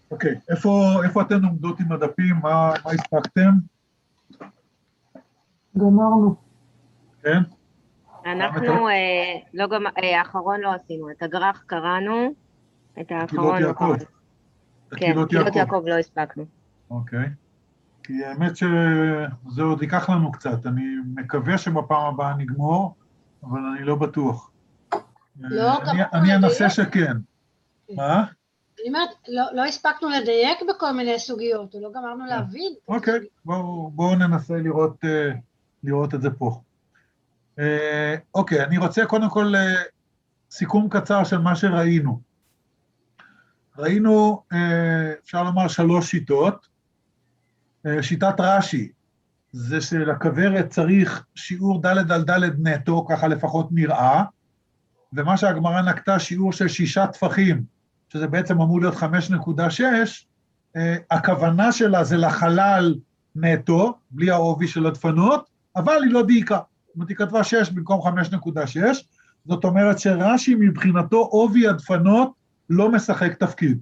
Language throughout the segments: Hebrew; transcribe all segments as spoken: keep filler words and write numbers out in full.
אוקיי, איפה, איפה אתן עומדות עם הדפים? מה, מה הספקתם? גמרנו. כן? אנחנו, אה, לא גם, אה, האחרון לא עשינו, את הגרח קראנו, את קהילות האחרון לא יעקב. קראנו. כן, קהילות קהילות יעקב. יעקב לא הספקנו. אוקיי. כי האמת שזה עוד ייקח לנו קצת, אני מקווה שבפעם הבאה נגמור, אבל אני לא בטוח. לא, אני, גמרנו אני אנסה לדייק. שכן. מה? אני אומרת, לא, לא הספקנו לדייק בכל מיני סוגיות, או לא גמרנו להבין. אוקיי, בואו, בואו ננסה לראות, אה, לראות את זה פה. אה, אוקיי, אני רוצה קודם כל אה, סיכום קצר של מה שראינו. ראינו, אה, אפשר לומר, שלוש שיטות. אה, שיטת רש"י, זה שלכוורת צריך שיעור ד' על ד' נטו, ככה לפחות נראה, ומה שהגמרא נקטה שיעור של שישה טפחים, שזה בעצם אמור להיות חמש נקודה שש, אה, הכוונה שלה זה לחלל נטו, בלי העובי של הדפנות, אבל היא לא דייקה. זאת אומרת, היא כתבה שש במקום חמש נקודה שש, זאת אומרת שרש"י מבחינתו עובי הדפנות לא משחק תפקיד.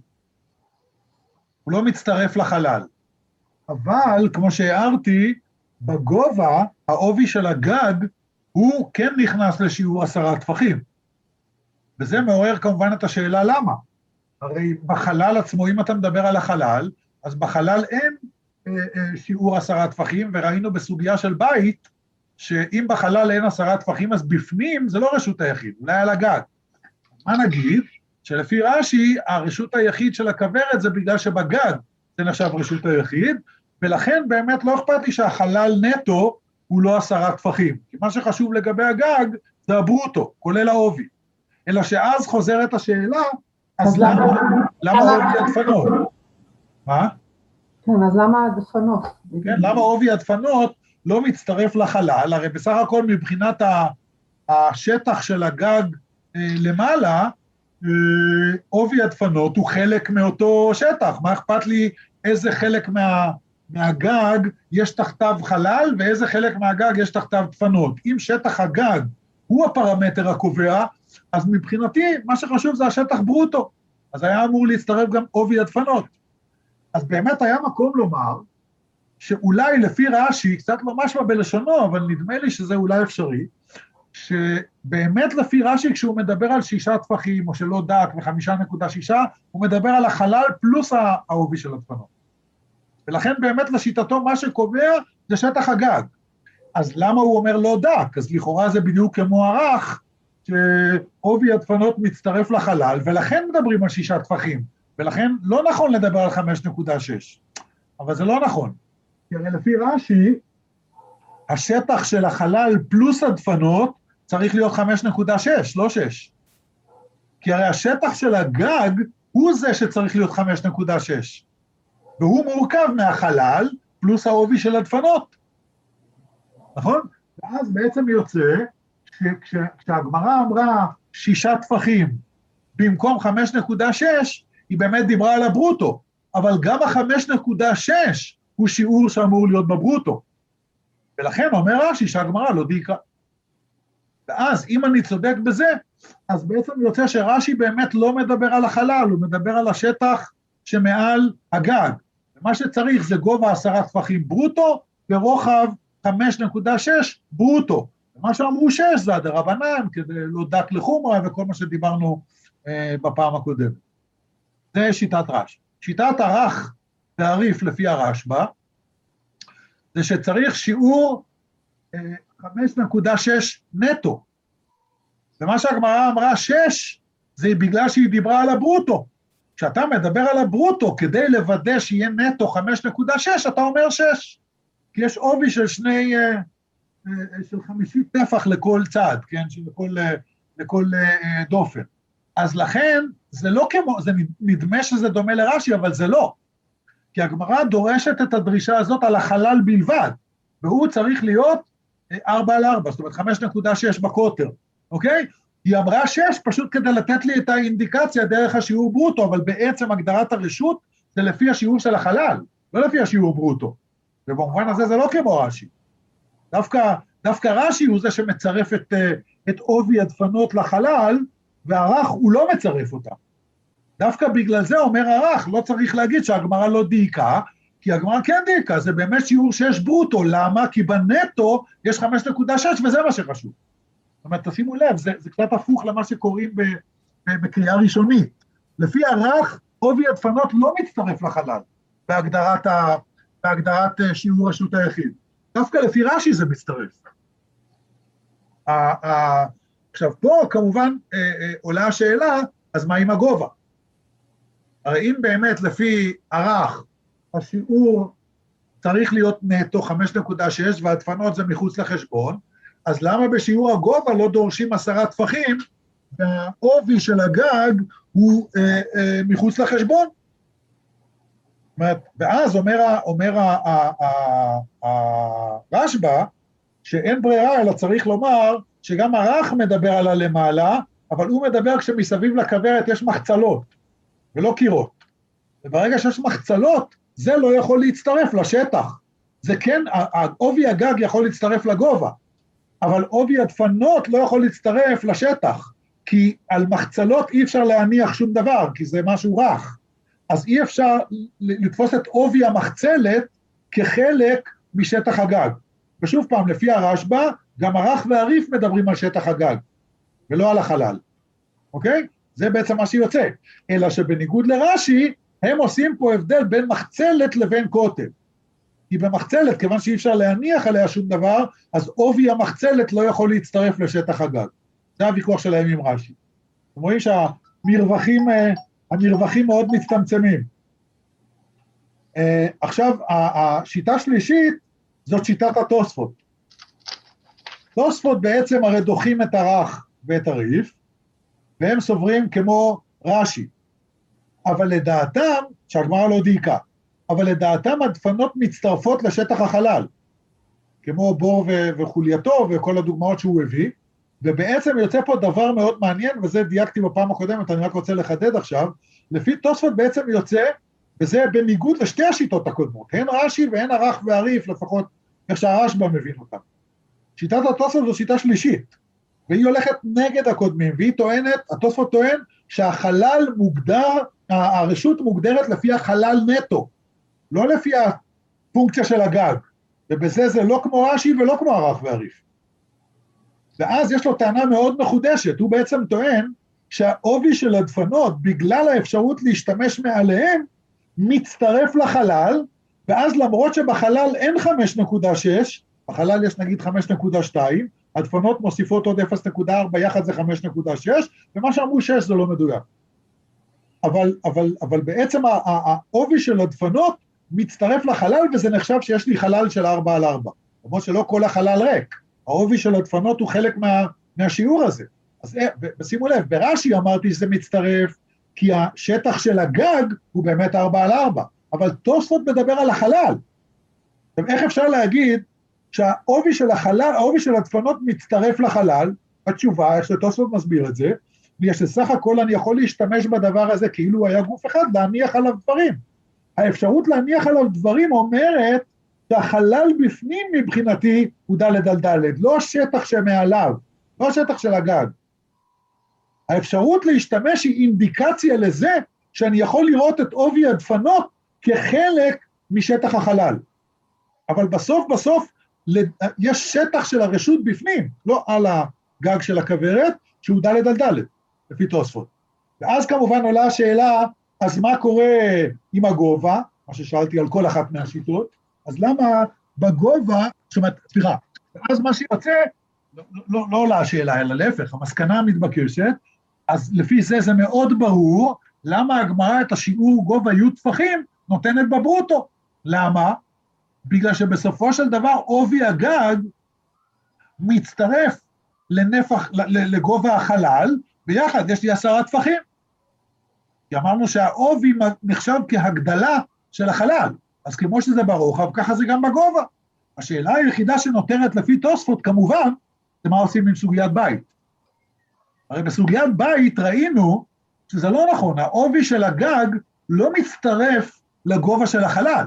הוא לא מצטרף לחלל. אבל, כמו שהערתי, בגובה, העובי של הגג, הוא כן נכנס לשיעור עשרה טפחים. וזה מעורר כמובן את השאלה למה. הרי בחלל עצמו, אם אתה מדבר על החלל, אז בחלל אין אה, אה, שיעור עשרה טפחים, וראינו בסוגיה של בית, שאם בחלל אין עשרה טפחים, אז בפנים זה לא רשות היחיד, אולי על הגג. מה נגיד? שלפי רש"י, הרשות היחיד של הכוורת זה בגלל שבגג זה נחשב רשות היחיד, ולכן באמת לא אכפת לי שהחלל נטו הוא לא עשרה טפחים. כי מה שחשוב לגבי הגג זה הברוטו, כולל העובי. אלא שאז חוזרת השאלה, אז למה, למה עובי הדפנות? מה? כן, אז למה הדפנות? כן, למה עובי הדפנות לא מצטרף לחלל? הרי בסך הכל מבחינת השטח של הגג למעלה, עובי הדפנות הוא חלק מאותו שטח. מה אכפת לי איזה חלק מה, מהגג יש תחתיו חלל, ואיזה חלק מהגג יש תחתיו דפנות? אם שטח הגג הוא הפרמטר הקובע, אז מבחינתי מה שחשוב זה השטח ברוטו. אז היה אמור להצטרף גם עובי הדפנות. אז באמת היה מקום לומר, שאולי לפי רש"י, קצת לא משמע בלשונו, אבל נדמה לי שזה אולי אפשרי, שבאמת לפי רש"י, כשהוא מדבר על שישה טפחים, או שלא דק וחמישה נקודה שישה, הוא מדבר על החלל פלוס העובי של הדפנות. ולכן באמת לשיטתו מה שקובע זה שטח הגג. אז למה הוא אומר לא דק? אז לכאורה זה בדיוק כמו ערך, שעובי הדפנות מצטרף לחלל, ולכן מדברים על שישה טפחים, ולכן לא נכון לדבר על חמש נקודה שש. אבל זה לא נכון. כי הרי לפי רש"י, השטח של החלל פלוס הדפנות צריך להיות חמש נקודה שש, לא שש. כי הרי השטח של הגג הוא זה שצריך להיות חמש נקודה שש. והוא מורכב מהחלל פלוס העובי של הדפנות. נכון? ואז בעצם יוצא שכשהגמרא אמרה שישה טפחים במקום חמש נקודה שש, היא באמת דיברה על הברוטו. אבל גם ה-חמש נקודה שש הוא שיעור שאמור להיות בברוטו. ולכן אומר רש"י שהגמרא לא דייקה. ואז אם אני צודק בזה, אז בעצם יוצא שרש"י באמת לא מדבר על החלל, הוא מדבר על השטח שמעל הגג. ומה שצריך זה גובה עשרה טפחים ברוטו, ורוחב חמש נקודה שש ברוטו. ומה שאמרו שש זה הדרבנן, כדי לא דק לחומרה וכל מה שדיברנו אה, בפעם הקודמת. זה שיטת רש"י. שיטת ערך והריף לפי הרשב"א, זה שצריך שיעור אה, חמש נקודה שש נטו. ומה שהגמרא אמרה שש, זה בגלל שהיא דיברה על הברוטו. כשאתה מדבר על הברוטו, כדי לוודא שיהיה נטו חמש נקודה שש, אתה אומר שש. כי יש עובי של שני, אה, אה, של חמישית טפח לכל צד, כן? לכל, אה, לכל אה, דופן. אז לכן, זה לא כמו, זה נדמה שזה דומה לרש"י, אבל זה לא. כי הגמרא דורשת את הדרישה הזאת על החלל בלבד, והוא צריך להיות ארבע על ארבע, זאת אומרת חמש נקודה שש בקוטר, אוקיי? היא אמרה שש פשוט כדי לתת לי את האינדיקציה דרך השיעור ברוטו, אבל בעצם הגדרת הרשות זה לפי השיעור של החלל, לא לפי השיעור ברוטו. ובמובן הזה זה לא כמו רש"י. דווקא, דווקא רש"י הוא זה שמצרף את, את עובי הדפנות לחלל, והערך הוא לא מצרף אותה. דווקא בגלל זה אומר ערך, לא צריך להגיד שהגמרא לא דייקה, כי הגמרא כן דייקה, זה באמת שיעור שש ברוטו, למה? כי בנטו יש חמש נקודה שש וזה מה שחשוב. זאת אומרת, תשימו לב, זה, זה קצת הפוך למה שקוראים ב, ב, בקריאה ראשונית. לפי ערך, עובי הדפנות לא מצטרף לחלל, בהגדרת, ה, בהגדרת שיעור רשות היחיד. דווקא לפי רש"י זה מצטרף. ה, ה, עכשיו, פה כמובן אה, אה, עולה השאלה, אז מה עם הגובה? הרי אם באמת לפי ערך, השיעור צריך להיות נטו חמש נקודה שש, והדפנות זה מחוץ לחשבון, אז למה בשיעור הגובה לא דורשים עשרה טפחים, והעובי של הגג הוא אה, אה, מחוץ לחשבון? זאת אומרת, ואז אומר, אומר הרשב"א, שאין ברירה, אלא צריך לומר, שגם ערך מדבר על הלמעלה, אבל הוא מדבר כשמסביב לכוורת יש מחצלות, ולא קירות. וברגע שיש מחצלות, זה לא יכול להצטרף לשטח. זה כן, עובי הגג יכול להצטרף לגובה, אבל עובי הדפנות לא יכול להצטרף לשטח, כי על מחצלות אי אפשר להניח שום דבר, כי זה משהו רך. אז אי אפשר לתפוס את עובי המחצלת כחלק משטח הגג. ושוב פעם, לפי הרשב"א, גם ערך והריף מדברים על שטח הגג, ולא על החלל. אוקיי? זה בעצם מה שיוצא. אלא שבניגוד לרש"י, הם עושים פה הבדל בין מחצלת לבין קוטב. כי במחצלת, כיוון שאי אפשר להניח עליה שום דבר, אז עובי המחצלת לא יכול להצטרף לשטח הגג. זה הוויכוח שלהם עם רש"י. אתם רואים שהמרווחים, המרווחים מאוד מצטמצמים. עכשיו, השיטה השלישית, זאת שיטת התוספות. תוספות בעצם הרי דוחים את ערך ואת הריף, והם סוברים כמו רש"י. אבל לדעתם, שהגמרא לא דייקה, אבל לדעתם הדפנות מצטרפות לשטח החלל, כמו בור ו- וחולייתו וכל הדוגמאות שהוא הביא, ובעצם יוצא פה דבר מאוד מעניין, וזה דייקתי בפעם הקודמת, אני רק רוצה לחדד עכשיו, לפי תוספות בעצם יוצא, וזה בניגוד לשתי השיטות הקודמות, הן רש"י והן ערך והריף, לפחות איך שהרשב"א מבין אותם. שיטת התוספות זו שיטה שלישית, והיא הולכת נגד הקודמים, והיא טוענת, התוספות טוען שהחלל מוגדר, הרשות מוגדרת לפי החלל נטו, לא לפי הפונקציה של הגג, ובזה זה לא כמו רש"י ולא כמו ערך והריף. ואז יש לו טענה מאוד מחודשת, הוא בעצם טוען שהעובי של הדפנות, בגלל האפשרות להשתמש מעליהם, מצטרף לחלל, ואז למרות שבחלל אין חמש נקודה שש, בחלל יש נגיד חמש נקודה שתיים, הדפנות מוסיפות עוד אפס נקודה ארבע, יחד זה חמש נקודה שש, ומה שאמרו שש זה לא מדויק. אבל, אבל, אבל בעצם העובי של הדפנות מצטרף לחלל, וזה נחשב שיש לי חלל של ארבע על ארבע. למרות שלא כל החלל ריק, העובי של הדפנות הוא חלק מה, מהשיעור הזה. אז שימו לב, ברש"י אמרתי שזה מצטרף, כי השטח של הגג הוא באמת ארבע על ארבע, אבל תוספות מדבר על החלל. איך אפשר להגיד שהעובי של החלל, העובי של הדפנות מצטרף לחלל? התשובה, איך שתוספות מסביר את זה, ויש לסך הכל אני יכול להשתמש בדבר הזה כאילו היה גוף אחד, להניח עליו דברים. האפשרות להניח עליו דברים אומרת שהחלל בפנים מבחינתי הוא ד' על ד', לא השטח שמעליו, לא השטח של הגג. האפשרות להשתמש היא אינדיקציה לזה שאני יכול לראות את עובי הדפנות כחלק משטח החלל. אבל בסוף בסוף יש שטח של הרשות בפנים, לא על הגג של הכוורת, שהוא ד' על ד', לפי תוספות. ואז כמובן עולה השאלה, אז מה קורה עם הגובה, מה ששאלתי על כל אחת מהשיטות, אז למה בגובה, זאת אומרת, סליחה, אז מה שיוצא, לא, לא, לא עולה השאלה, אלא להפך, המסקנה המתבקשת, אז לפי זה זה מאוד ברור, למה הגמרא את השיעור גובה י' טפחים נותנת בברוטו. למה? בגלל שבסופו של דבר עובי הגג מצטרף לנפח, לגובה החלל, ביחד יש לי עשרה טפחים. כי אמרנו שהעובי נחשב כהגדלה של החלל, אז כמו שזה ברוחב, ככה זה גם בגובה. השאלה היחידה שנותרת לפי תוספות, כמובן, זה מה עושים עם סוגיית בית. הרי בסוגיית בית ראינו שזה לא נכון, העובי של הגג לא מצטרף לגובה של החלל.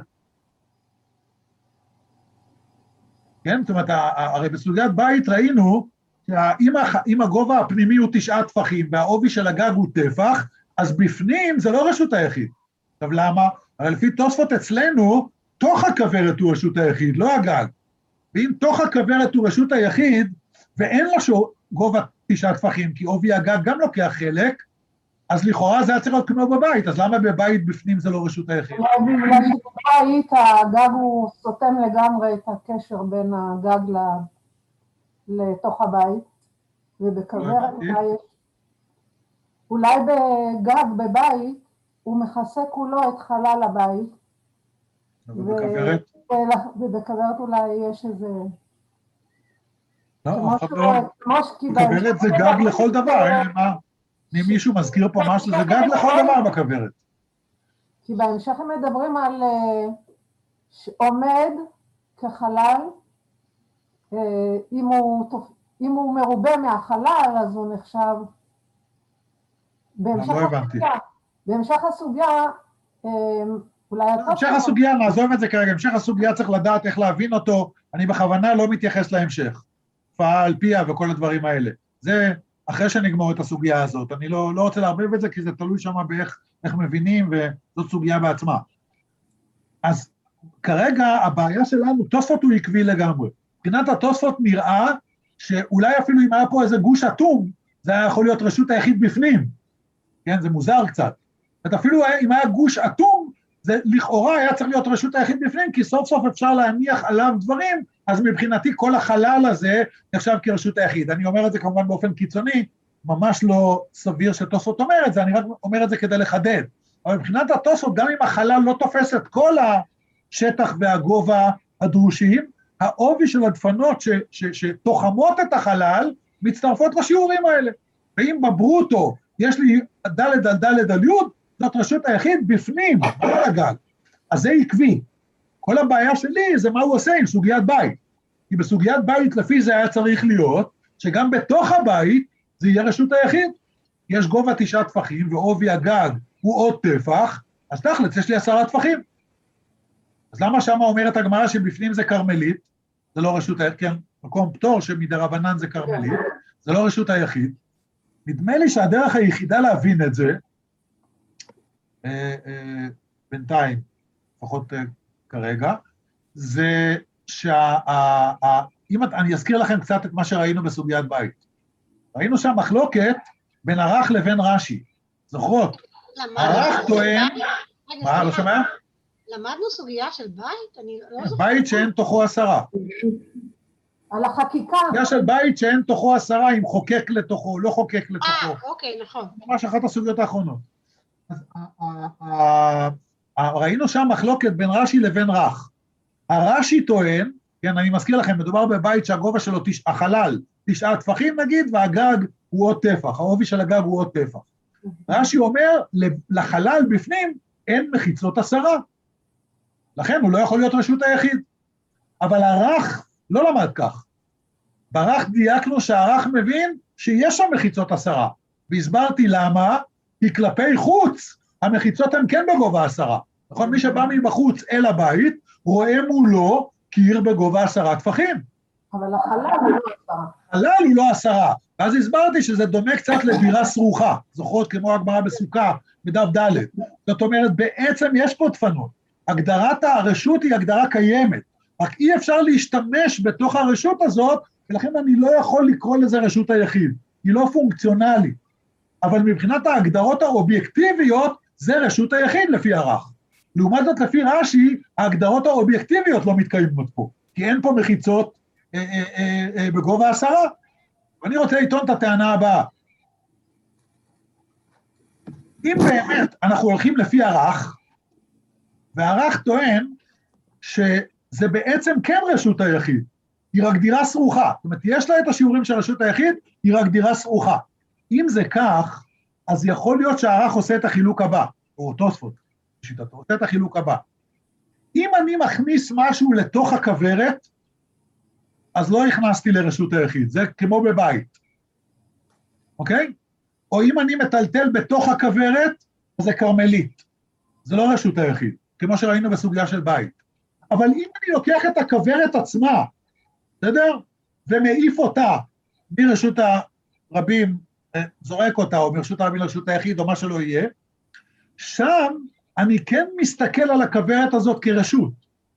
כן? זאת אומרת, הרי בסוגיית בית ראינו, שאם הגובה הפנימי הוא תשעה טפחים, והעובי של הגג הוא טפח, אז בפנים זה לא רשות היחיד. עכשיו למה? הרי לפי תוספות אצלנו, תוך הכוורת הוא רשות היחיד, לא הגג. ואם תוך הכוורת הוא רשות היחיד, ואין לו גובה תשעה טפחים, כי עובי הגג גם לוקח חלק, אז לכאורה זה היה צריך להיות כמו בבית, אז למה בבית בפנים זה לא רשות היחיד? בגלל שבבית הגג הוא סותם לגמרי את הקשר בין הגג לתוך הבית, ובכוורת אולי, אולי בגג בבית הוא מכסה כולו את חלל הבית, ובכוורת? ובכוורת אולי יש איזה... לא, אף אחד לא... בכוורת זה גג לכל דבר, אין למה... אם מישהו מזכיר פה משהו, זה גג לכל דבר בכוורת. כי בהמשך הם מדברים על עומד כחלל, אם הוא, אם הוא מרובה מהחלל, אז הוא נחשב... לא הבנתי. בהמשך הסוגיה, אולי... בהמשך הסוגיה, נעזוב את זה כרגע, בהמשך הסוגיה צריך לדעת איך להבין אותו, אני בכוונה לא מתייחס להמשך, פעל פיה וכל הדברים האלה. זה... אחרי שנגמור את הסוגיה הזאת, אני לא, לא רוצה להרבב את זה, כי זה תלוי שם באיך איך מבינים, וזאת סוגיה בעצמה. אז כרגע הבעיה שלנו, תוספות הוא עקבי לגמרי. מבחינת התוספות נראה, שאולי אפילו אם היה פה איזה גוש אטום, זה היה יכול להיות רשות היחיד בפנים. כן, זה מוזר קצת. זאת אפילו אם היה גוש אטום, זה לכאורה היה צריך להיות רשות היחיד בפנים, כי סוף סוף אפשר להניח עליו דברים, אז מבחינתי כל החלל הזה נחשב כרשות היחיד. אני אומר את זה כמובן באופן קיצוני, ממש לא סביר שתוספות אומר את זה, אני רק אומר את זה כדי לחדד. אבל מבחינת התוספות, גם אם החלל לא תופס את כל השטח והגובה הדרושים, העובי של הדפנות ש, ש, שתוחמות את החלל, מצטרפות לשיעורים האלה. ואם בברוטו יש לי ד' על ד' על י', זאת רשות היחיד בפנים, לא הגג. אז זה עקבי. כל הבעיה שלי זה מה הוא עושה עם סוגיית בית. כי בסוגיית בית לפי זה היה צריך להיות, שגם בתוך הבית זה יהיה רשות היחיד. יש גובה תשעה טפחים, ועובי הגג הוא עוד טפח, אז תכל'ס יש לי עשרה טפחים. אז למה שמה אומרת הגמרא שבפנים זה קרמלית, זה לא רשות היחיד, כן, מקום פטור שמדרבנן זה קרמלית, זה לא רשות היחיד. נדמה לי שהדרך היחידה להבין את זה, אה, אה, בינתיים, לפחות אה, כרגע, זה שאם אני אזכיר לכם קצת את מה שראינו בסוגיית בית. ראינו שם מחלוקת בין ערך לבין רש"י. זוכרות? ערך טוען... מה, לא שומע? למדנו סוגיה של בית? אני לא זוכרת. בית שאין תוכו עשרה. על החקיקה. סוגיה של בית שאין תוכו עשרה, אם חוקק לתוכו, לא חוקק לתוכו. אה, אוקיי, נכון. ממש אחת הסוגיות האחרונות. אז ראינו שם מחלוקת בין רש"י לבין רך. הרש"י טוען, כן, אני מזכיר לכם, מדובר בבית שהגובה שלו, החלל, תשעה טפחים נגיד, והגג הוא עוד טפח, העובי של הגג הוא עוד טפח. רש"י אומר, לחלל בפנים אין מחיצות עשרה. לכן הוא לא יכול להיות רשות היחיד. אבל הרך לא למד כך. ברך דייקנו שהערך מבין שיש שם מחיצות עשרה. והסברתי למה, כי כלפי חוץ, המחיצות הן כן בגובה עשרה. נכון? מי שבא מבחוץ אל הבית, רואה מולו קיר בגובה עשרה טפחים. אבל החלל הוא לא עשרה. החלל הוא לא עשרה. ואז הסברתי שזה דומה קצת לדירה סרוחה. זוכרות כמו הגמרא בסוכה, בדף ד'. זאת אומרת, בעצם יש פה דפנות. הגדרת הרשות היא הגדרה קיימת. רק אי אפשר להשתמש בתוך הרשות הזאת, ולכן אני לא יכול לקרוא לזה רשות היחיד. היא לא פונקציונלית. אבל מבחינת ההגדרות האובייקטיביות, זה רשות היחיד לפי ערך. לעומת זאת, לפי רש"י, ההגדרות האובייקטיביות לא מתקיימות פה, כי אין פה מחיצות אה, אה, אה, אה, בגובה עשרה. ואני רוצה לטעון את הטענה הבאה. אם באמת אנחנו הולכים לפי ערך, והערך טוען שזה בעצם כן רשות היחיד, היא רק דירה סרוחה. זאת אומרת, יש לה את השיעורים של רשות היחיד, היא רק דירה סרוחה. אם זה כך, אז יכול להיות שהערך עושה את החילוק הבא, או תוספות, שיטתו, עושה את החילוק הבא. אם אני מכניס משהו לתוך הכוורת, אז לא הכנסתי לרשות היחיד, זה כמו בבית, אוקיי? או אם אני מטלטל בתוך הכוורת, אז זה קרמלית, זה לא רשות היחיד, כמו שראינו בסוגיה של בית. אבל אם אני לוקח את הכוורת עצמה, בסדר? ומעיף אותה מרשות הרבים זורק אותה, או מרשות הרבים לרשות היחיד, או מה שלא יהיה, שם אני כן מסתכל על הכוורת הזאת כרשות,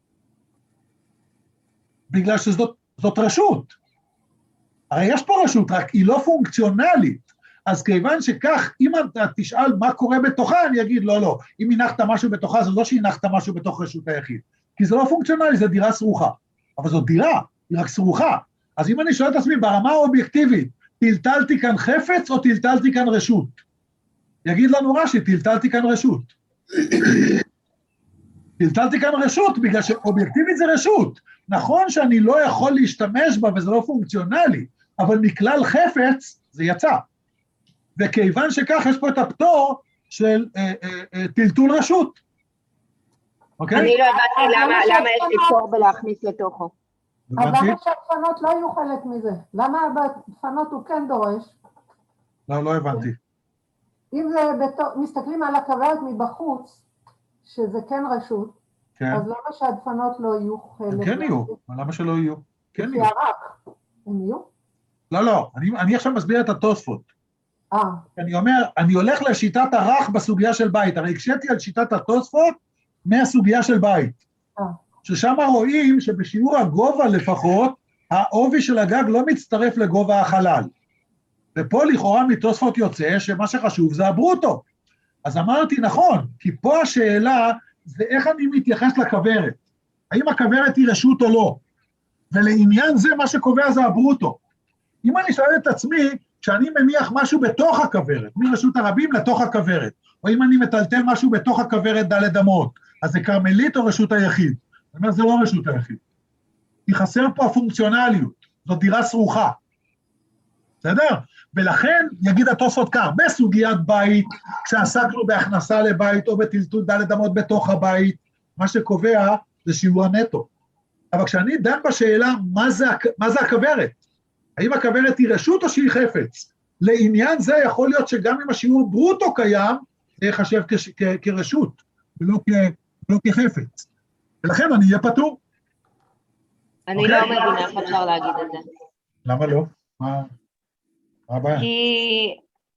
בגלל שזאת זאת רשות. הרי יש פה רשות, רק היא לא פונקציונלית, אז כיוון שכך, אם אתה תשאל מה קורה בתוכה, אני אגיד, לא, לא, אם הנחת משהו בתוכה, זה לא שהנחת משהו בתוך רשות היחיד, כי זה לא פונקציונלי, זה דירה סרוכה, אבל זו דירה, היא רק סרוכה, אז אם אני שואל את עצמי, ברמה האובייקטיבית, טלטלתי כאן חפץ או טלטלתי כאן רשות? יגיד לנו רש"י, טלטלתי כאן רשות. טלטלתי כאן רשות, בגלל שאובייקטיבית זה רשות. נכון שאני לא יכול להשתמש בה וזה לא פונקציונלי, אבל מכלל חפץ זה יצא. וכיוון שכך יש פה את הפטור של אה, אה, אה, טלטול רשות. אוקיי? אני לא הבנתי למה, למה יש לי פטור בלהכניס לתוכו. אז למה שהדפנות לא יהיו חלק מזה? למה בדפנות הוא כן דורש? לא, לא הבנתי. אם זה בתור, מסתכלים על הכוורת מבחוץ, שזה כן רשות, כן. אז למה שהדפנות לא יהיו חלק? כן יהיו, למה שלא יהיו? כן יהיו. שירק, הם יהיו? לא, לא, אני, אני עכשיו מסביר את התוספות. אה. אני אומר, אני הולך לשיטת הרך בסוגיה של בית, הרי הקשיתי על שיטת התוספות מהסוגיה של בית. אה. ששם רואים שבשיעור הגובה לפחות, העובי של הגג לא מצטרף לגובה החלל. ופה לכאורה מתוספות יוצא שמה שחשוב זה הברוטו. אז אמרתי נכון, כי פה השאלה זה איך אני מתייחס לכוורת. האם הכוורת היא רשות או לא? ולעניין זה מה שקובע זה הברוטו. אם אני שואל את עצמי, כשאני מניח משהו בתוך הכוורת, מרשות הרבים לתוך הכוורת, או אם אני מטלטל משהו בתוך הכוורת ד' אמות, אז זה קרמלית או רשות היחיד? זאת אומרת, זה לא רשות היחיד. כי חסר פה הפונקציונליות, זאת דירה סרוכה. בסדר? ולכן יגיד התוספות כך, בסוגיית בית, כשעסקנו בהכנסה לבית או בטלטול ד' אמות בתוך הבית, מה שקובע זה שיעור הנטו. אבל כשאני דן בשאלה מה זה, מה זה הכוורת, האם הכוורת היא רשות או שהיא חפץ, לעניין זה יכול להיות שגם אם השיעור ברוטו קיים, זה יחשב כ- כ- כרשות, ולא, כ- ולא כחפץ. ולכן אני אהיה פטור. אני okay. לא מבינה איך אפשר להגיד את זה. למה לא? מה, מה הבעיה? כי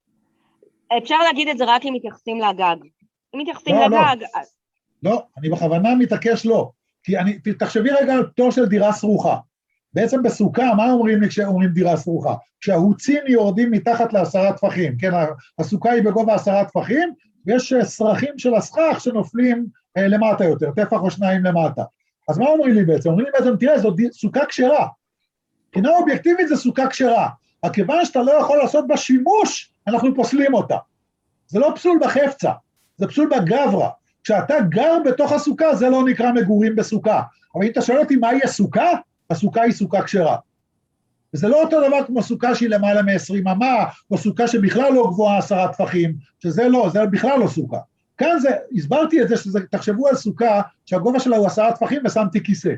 אפשר להגיד את זה רק אם מתייחסים לגג. אם מתייחסים לא, לגג... לא. לא, אני בכוונה מתעקש לא. כי אני, תחשבי רגע על פטור של דירה סרוכה. בעצם בסוכה, מה אומרים לי כשאומרים דירה סרוכה? כשההוצים יורדים מתחת לעשרה טפחים, כן, הסוכה היא בגובה עשרה טפחים, ויש סרחים של הסכך שנופלים אה, למטה יותר, טפח או שניים למטה. אז מה אומרים לי בעצם? אומרים לי בעצם, תראה, זו סוכה כשרה. מבחינה אובייקטיבית זה סוכה כשרה. הכיוון שאתה לא יכול לעשות בה שימוש, אנחנו פוסלים אותה. זה לא פסול בחפצה, זה פסול בגברה. כשאתה גר בתוך הסוכה, זה לא נקרא מגורים בסוכה. אבל אם אתה שואל אותי מהי הסוכה, הסוכה היא סוכה כשרה. וזה לא אותו דבר כמו סוכה שהיא למעלה מ-עשרים אמה, או סוכה שבכלל לא גבוהה עשרה טפחים, שזה לא, זה בכלל לא סוכה. כאן זה, הסברתי את זה, שזה, תחשבו על סוכה שהגובה שלה הוא עשרה טפחים ושמתי כיסא.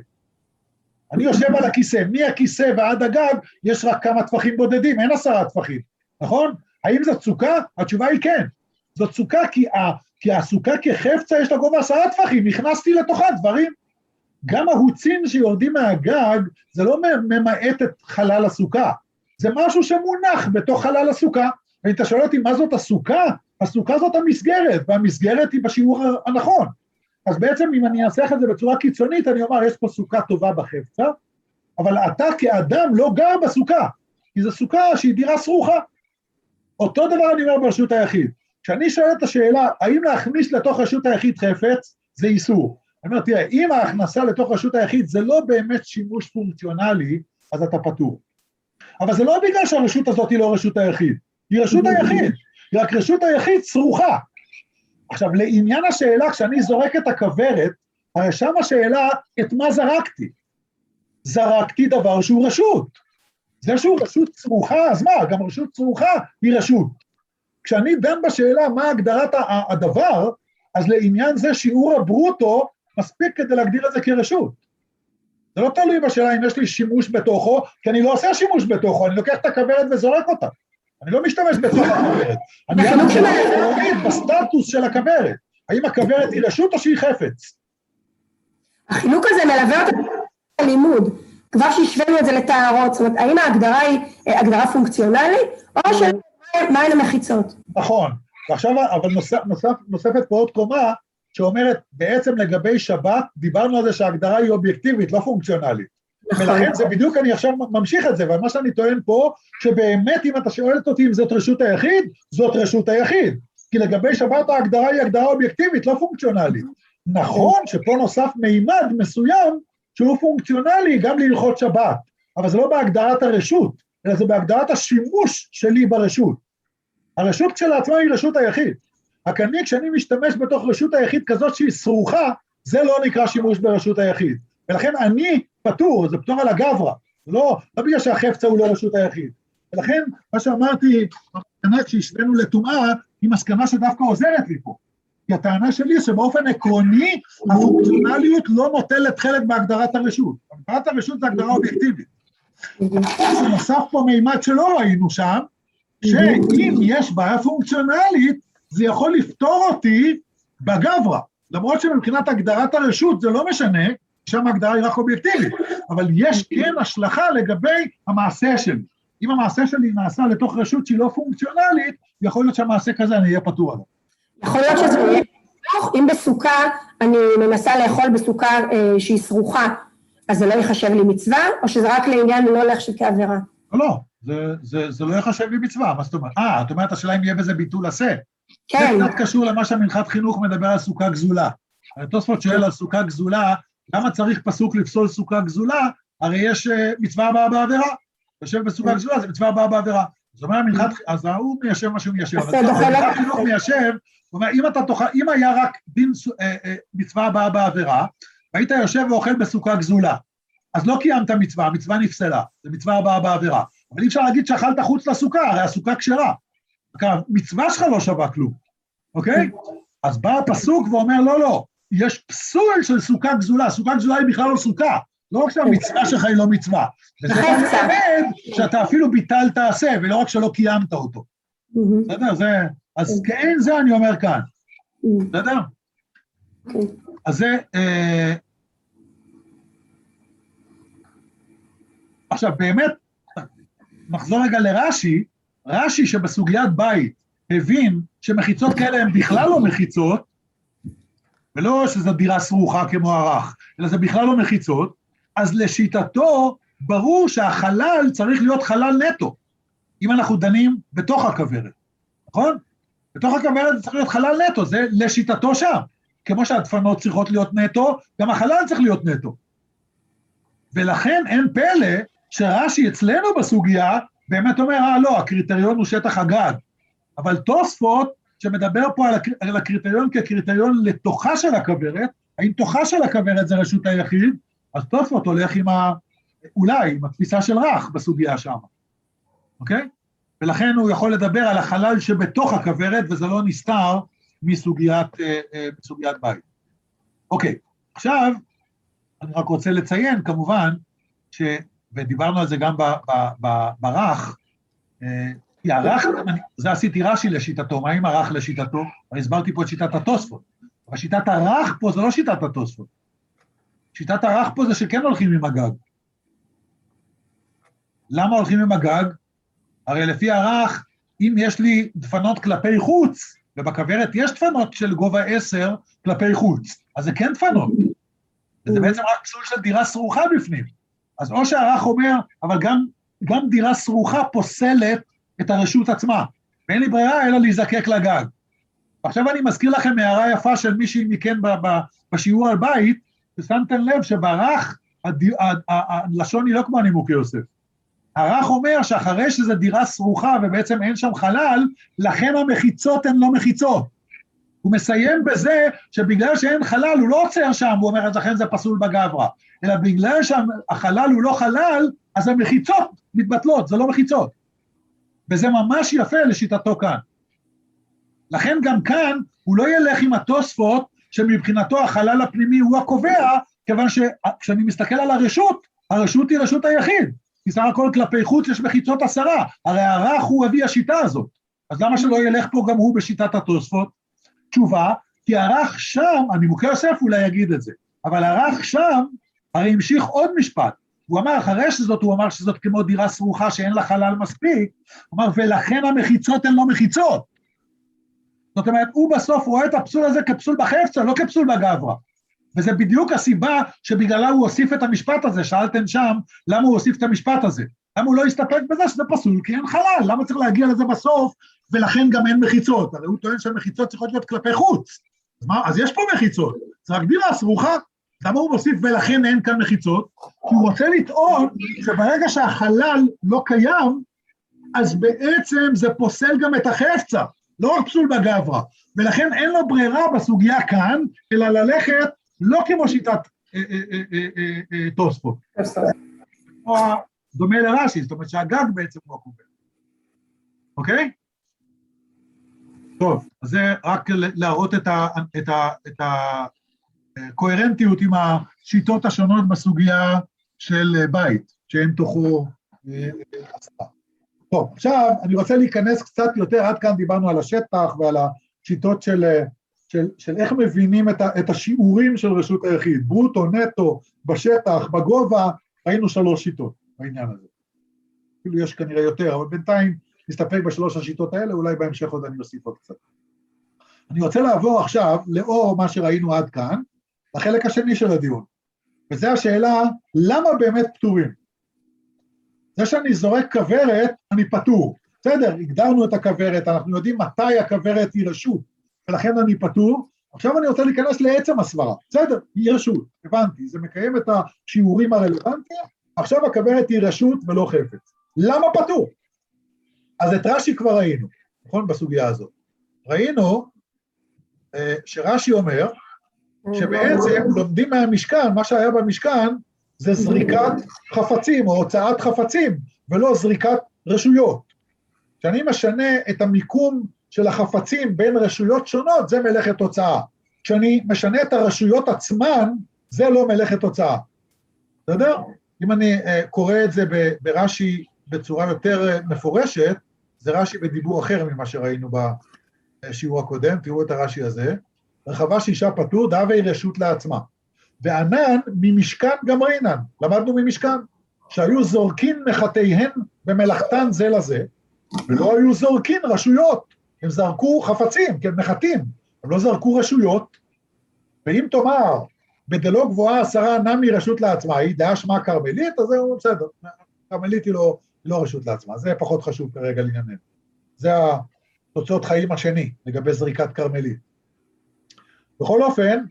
אני יושב על הכיסא, מהכיסא ועד הגג יש רק כמה טפחים בודדים, אין עשרה טפחים, נכון? האם זאת סוכה? התשובה היא כן. זאת סוכה כי, ה, כי הסוכה כחפצה יש לה גובה עשרה טפחים, נכנסתי לתוכה דברים. גם ההוצין שיורדים מהגג, זה לא ממעט את חלל הסוכה, זה משהו שמונח בתוך חלל הסוכה, ואם אתה שואל אותי מה זאת הסוכה, הסוכה זאת המסגרת, והמסגרת היא בשיעור הנכון, אז בעצם אם אני אעשה את זה בצורה קיצונית, אני אומר, יש פה סוכה טובה בחפצה, אבל אתה כאדם לא גר בסוכה, כי זו סוכה שהיא דירה סרוכה. אותו דבר אני אומר ברשות היחיד, כשאני שואל את השאלה, האם להכניס לתוך רשות היחיד חפץ, זה איסור. אני אומר, תראה, אם ההכנסה לתוך רשות היחיד זה לא באמת שימוש פונקציונלי, אז אתה פטור. אבל זה לא בגלל שהרשות הזאת היא לא רשות היחיד, היא רשות היחיד, היא רק רשות היחיד סרוכה. עכשיו, לעניין השאלה, כשאני זורק את הכוורת, הרי שם השאלה, את מה זרקתי? זרקתי דבר שהוא רשות. זה שהוא רשות סרוכה, אז מה? גם רשות סרוכה היא רשות. כשאני דן בשאלה מה הגדרת הדבר, אז לעניין זה שיעור הברוטו, מספיק כדי להגדיר את זה כרשות. זה לא תלוי בשאלה אם יש לי שימוש בתוכו, כי אני לא עושה שימוש בתוכו, אני לוקח את הכוורת וזורק אותה. אני לא משתמש בתוך הכוורת. אני רק מוריד בסטטוס של הכוורת. האם הכוורת היא רשות או שהיא חפץ? החילוק הזה מלווה אותנו בלימוד, כבר שהשווינו את זה לתארות, זאת אומרת, האם ההגדרה היא הגדרה פונקציונלית, או שמה מהן המחיצות? נכון, ועכשיו, אבל נוסף, נוסף, נוספת פה עוד קומה, שאומרת, בעצם לגבי שבת, דיברנו על זה שההגדרה היא אובייקטיבית, לא פונקציונלית. נכון. ולכן זה בדיוק, אני עכשיו ממשיך את זה, אבל מה שאני טוען פה, שבאמת אם אתה שואלת אותי אם זאת רשות היחיד, זאת רשות היחיד. כי לגבי שבת ההגדרה היא הגדרה אובייקטיבית, לא פונקציונלית. נכון שפה נוסף מימד מסוים, שהוא פונקציונלי גם להלכות שבת, אבל זה לא בהגדרת הרשות, אלא זה בהגדרת השימוש שלי ברשות. הרשות כשלעצמה היא רשות היחיד. רק אני, כשאני משתמש בתוך רשות היחיד כזאת שהיא סרוכה, זה לא נקרא שימוש ברשות היחיד. ולכן אני פטור, זה פטור על הגברה, לא, לא בגלל שהחפצה הוא לא רשות היחיד. ולכן, מה שאמרתי, המסקנה כשהשווינו לטומאה, היא מסקנה שדווקא עוזרת לי פה. כי הטענה שלי שבאופן עקרוני, הפונקציונליות לא נוטלת חלק בהגדרת הרשות. הגדרת הרשות זה הגדרה אובייקטיבית. נוסף פה מימד שלא ראינו שם, שאם יש בעיה פונקציונלית, זה יכול לפתור אותי בגברה. למרות שמבחינת הגדרת הרשות זה לא משנה, שם ההגדרה היא רק אובייקטיבית, אבל יש כן השלכה לגבי המעשה שלי. אם המעשה שלי נעשה לתוך רשות שהיא לא פונקציונלית, יכול להיות שהמעשה כזה אני אהיה פטור עליו. יכול להיות שזה יהיה, אם בסוכה אני מנסה לאכול בסוכה אה, שהיא סרוכה, אז זה לא יחשב לי מצווה, או שזה רק לעניין לא להחשב כעבירה? לא, לא, זה, זה, זה לא יחשב לי מצווה, מה זאת אומרת? אה, את אומרת, השאלה אם יהיה בזה ביטול עשה. כן. זה קצת קשור למה שהמנחת חינוך מדבר על סוכה גזולה. תוספות שואל על סוכה גזולה, למה צריך פסוק לפסול סוכה גזולה? הרי יש מצווה הבאה בעבירה. יושב בסוכה גזולה, זה מצווה הבאה בעבירה. זאת אומרת, המנחת, אז הוא מיישב מה שהוא מיישב. המנחת חינוך מיישב, זאת אומרת, אם אתה תוכל, אם היה רק דין מצווה הבאה בעבירה, והיית יושב ואוכל בסוכה גזולה, אז לא קיימת מצווה, המצווה נפסלה, זה מצווה הבאה בעבירה. אבל אי אפשר להגיד שאכלת חוץ לסוכה, הרי הסוכה כשרה. מצווה שלך לא שווה כלום, אוקיי? אז בא הפסוק ואומר, לא, לא, יש פסול של סוכה גזולה, סוכה גזולה היא בכלל לא סוכה, לא רק שהמצווה שלך היא לא מצווה, וזה מלמד שאתה אפילו ביטלת עשה, ולא רק שלא קיימת אותו. בסדר? זה, אז כאין זה אני אומר כאן. בסדר? אז זה, אה, עכשיו באמת, נחזור רגע לרש"י, רש"י שבסוגיית בית הבין שמחיצות כאלה הן בכלל לא מחיצות, ולא שזו דירה סרוכה כמו ערך, אלא זה בכלל לא מחיצות, אז לשיטתו ברור שהחלל צריך להיות חלל נטו, אם אנחנו דנים בתוך הכוורת, נכון? בתוך הכוורת זה צריך להיות חלל נטו, זה לשיטתו שם, כמו שהדפנות צריכות להיות נטו, גם החלל צריך להיות נטו. ולכן אין פלא שרש"י אצלנו בסוגיה, באמת אומר, אה לא, הקריטריון הוא שטח הגג, אבל תוספות שמדבר פה על, הקר... על הקריטריון כקריטריון לתוכה של הכוורת, האם תוכה של הכוורת זה רשות היחיד, אז תוספות הולך עם ה... אולי, עם התפיסה של רך בסוגיה שם, אוקיי? ולכן הוא יכול לדבר על החלל שבתוך הכוורת, וזה לא נסתר מסוגיית, אה, אה, מסוגיית בית. אוקיי, עכשיו, אני רק רוצה לציין, כמובן, ש... ודיברנו על זה גם ברך, כי הרך, זה עשיתי רש"י לשיטתו, מה עם הרך לשיטתו? הסברתי פה את שיטת התוספות, אבל שיטת הרך פה זה לא שיטת התוספות, שיטת הרך פה זה שכן הולכים עם הגג. למה הולכים עם הגג? הרי לפי הרך, אם יש לי דפנות כלפי חוץ, ובכוורת יש דפנות של גובה עשר כלפי חוץ, אז זה כן דפנות, וזה בעצם רק פסול של דירה סרוכה בפנים. אז או שהערך אומר, אבל גם, גם דירה סרוכה פוסלת את הרשות עצמה, ואין לי ברירה אלא להיזקק לגג. עכשיו אני מזכיר לכם הערה יפה של מישהי מכן בשיעור על בית, ושמתם לב שבערך הלשון היא לא כמו הנימוקי יוסף. הערך אומר שאחרי שזה דירה סרוכה ובעצם אין שם חלל, לכן המחיצות הן לא מחיצות. הוא מסיים בזה שבגלל שאין חלל הוא לא עוצר שם, הוא אומר אז לכן זה פסול בגברה. אלא בגלל שהחלל הוא לא חלל, אז המחיצות מתבטלות, זה לא מחיצות. וזה ממש יפה לשיטתו כאן. לכן גם כאן, הוא לא ילך עם התוספות, שמבחינתו החלל הפנימי הוא הקובע, כיוון שכשאני מסתכל על הרשות, הרשות היא רשות היחיד. כי סך הכל כלפי חוץ יש מחיצות עשרה, הרי הרך הוא אבי השיטה הזאת. אז למה שלא ילך פה גם הוא בשיטת התוספות? תשובה, כי הרך שם, הנימוקי יוסף אולי יגיד את זה, אבל הרך שם, הרי המשיך עוד משפט, הוא אמר, אחרי שזאת, הוא אמר שזאת כמו דירה סרוכה שאין לה חלל מספיק, הוא אמר, ולכן המחיצות הן לא מחיצות. זאת אומרת, הוא בסוף רואה את הפסול הזה כפסול בחפצה, לא כפסול בגברה. וזה בדיוק הסיבה שבגללה הוא הוסיף את המשפט הזה, שאלתם שם, למה הוא הוסיף את המשפט הזה? למה הוא לא הסתפק בזה שזה פסול? כי אין חלל, למה צריך להגיע לזה בסוף, ולכן גם אין מחיצות? הרי הוא טוען שהמחיצות צריכות להיות כלפי חוץ. אז, מה, אז יש פה מחיצות, זה רק דירה סרוכה, למה הוא מוסיף ולכן אין כאן מחיצות? כי הוא רוצה לטעון שברגע שהחלל לא קיים, אז בעצם זה פוסל גם את החפצה, לא רק פסול בגברה, ולכן אין לו ברירה בסוגיה כאן, אלא ללכת לא כמו שיטת תוספות. או דומה לרש"י, זאת אומרת שהגג בעצם הוא הקובל. אוקיי? טוב, אז זה רק להראות את הקוהרנטיות עם השיטות השונות בסוגיה של בית, שהם תוכו עשרה. טוב, עכשיו אני רוצה להיכנס קצת יותר, עד כאן דיברנו על השטח ועל השיטות של, של, של איך מבינים את, ה, את השיעורים של רשות היחיד, ברוטו, נטו, בשטח, בגובה, ראינו שלוש שיטות בעניין הזה. אפילו יש כנראה יותר, אבל בינתיים נסתפק בשלוש השיטות האלה, אולי בהמשך עוד אני אוסיף עוד קצת. אני רוצה לעבור עכשיו, לאור מה שראינו עד כאן, לחלק השני של הדיון, וזה השאלה, למה באמת פטורים? זה שאני זורק כברת, אני פטור. בסדר, הגדרנו את הכברת, אנחנו יודעים מתי הכברת היא רשות, ולכן אני פטור. עכשיו אני רוצה להיכנס לעצם הסברה. בסדר, היא רשות, הבנתי, זה מקיים את השיעורים הרלוונטיים, עכשיו הכברת היא רשות ולא חפץ. למה פטור? אז את רש"י כבר ראינו, נכון, בסוגיה הזאת. ראינו שרש"י אומר, שבעצם לומדים מהמשכן, מה שהיה במשכן, זה זריקת חפצים, או הוצאת חפצים, ולא זריקת רשויות. כשאני משנה את המיקום של החפצים בין רשויות שונות, זה מלאכת הוצאה. כשאני משנה את הרשויות עצמן, זה לא מלאכת הוצאה. בסדר? אם אני uh, קורא את זה ברש"י בצורה יותר uh, מפורשת, זה רש"י בדיבור אחר ממה שראינו בשיעור הקודם, תראו את הרש"י הזה, רחבה שישה פטור, דאבי רשות לעצמה. וענן ממשכן גמרינן, למדנו ממשכן, שהיו זורקין מחתיהן במלאכתן זה לזה, ולא היו זורקין רשויות, הם זרקו חפצים, כן, מחתים, הם לא זרקו רשויות, ואם תאמר, בדלו גבוהה עשרה נמי רשות לעצמה, היא דעה שמה קרמלית, אז זהו בסדר, קרמלית היא לא, לא רשות לעצמה, זה פחות חשוב כרגע לענייננו, זה התוצאות חיים השני, לגבי זריקת קרמלית. בכל אופן,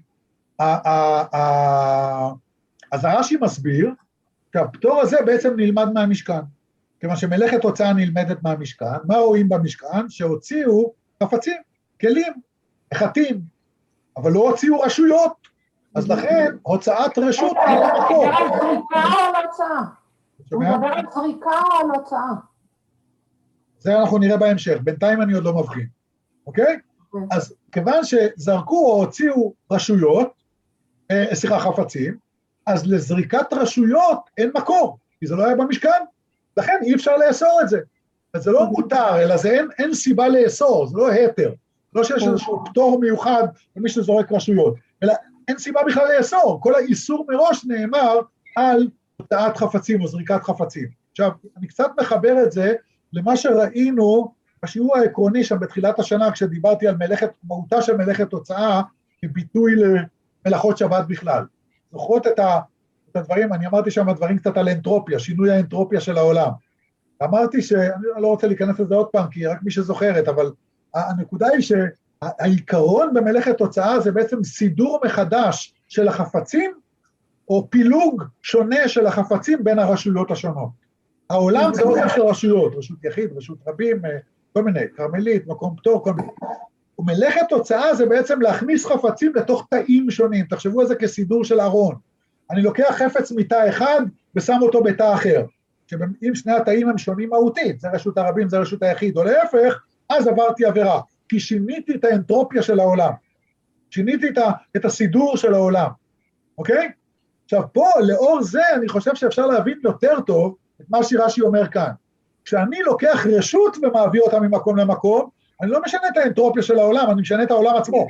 אז הרש"י מסביר שהפטור הזה בעצם נלמד מהמשכן, כיוון שמלאכת הוצאה נלמדת מהמשכן, מה רואים במשכן? שהוציאו חפצים, כלים, מחתים, אבל לא הוציאו רשויות, אז לכן הוצאת רשות היא למקור. הוא מדבר על זריקה או על הוצאה? הוא מדבר על זריקה או על הוצאה? זה אנחנו נראה בהמשך, בינתיים אני עוד לא מבחין, אוקיי? אז כיוון שזרקו או הוציאו רשויות, סליחה, חפצים, אז לזריקת רשויות אין מקור, כי זה לא היה במשכן, לכן אי אפשר לאסור את זה. אז זה לא מותר, אלא זה אין, אין סיבה לאסור, זה לא היתר, לא שיש איזשהו פטור מיוחד למי שזורק רשויות, אלא אין סיבה בכלל לאסור, כל האיסור מראש נאמר על הוצאת חפצים או זריקת חפצים. עכשיו, אני קצת מחבר את זה למה שראינו בשיעור העקרוני שם בתחילת השנה, כשדיברתי על מלאכת, מהותה של מלאכת הוצאה, כביטוי למלאכות שבת בכלל. זוכרות את, ה, את הדברים, אני אמרתי שם הדברים קצת על האנטרופיה, שינוי האנטרופיה של העולם. אמרתי שאני לא רוצה להיכנס לזה עוד פעם, כי רק מי שזוכרת, אבל הנקודה היא שהעיקרון במלאכת הוצאה זה בעצם סידור מחדש של החפצים, או פילוג שונה של החפצים בין הרשויות השונות. העולם זה עולם של רשויות, רשות יחיד, רשות רבים, כל מיני, קרמלית, מקום פטור, כל מיני. ומלאכת הוצאה זה בעצם להכניס חפצים לתוך תאים שונים, תחשבו על זה כסידור של ארון. אני לוקח חפץ מתא אחד ושם אותו בתא אחר, שאם שני התאים הם שונים מהותית, זה רשות הרבים, זה רשות היחיד, או להפך, אז עברתי עבירה, כי שיניתי את האנטרופיה של העולם, שיניתי את, ה, את הסידור של העולם, אוקיי? עכשיו פה, לאור זה, אני חושב שאפשר להבין יותר טוב את מה שרש"י אומר כאן. כשאני לוקח רשות ומעביר אותה ממקום למקום, אני לא משנה את האנטרופיה של העולם, אני משנה את העולם עצמו.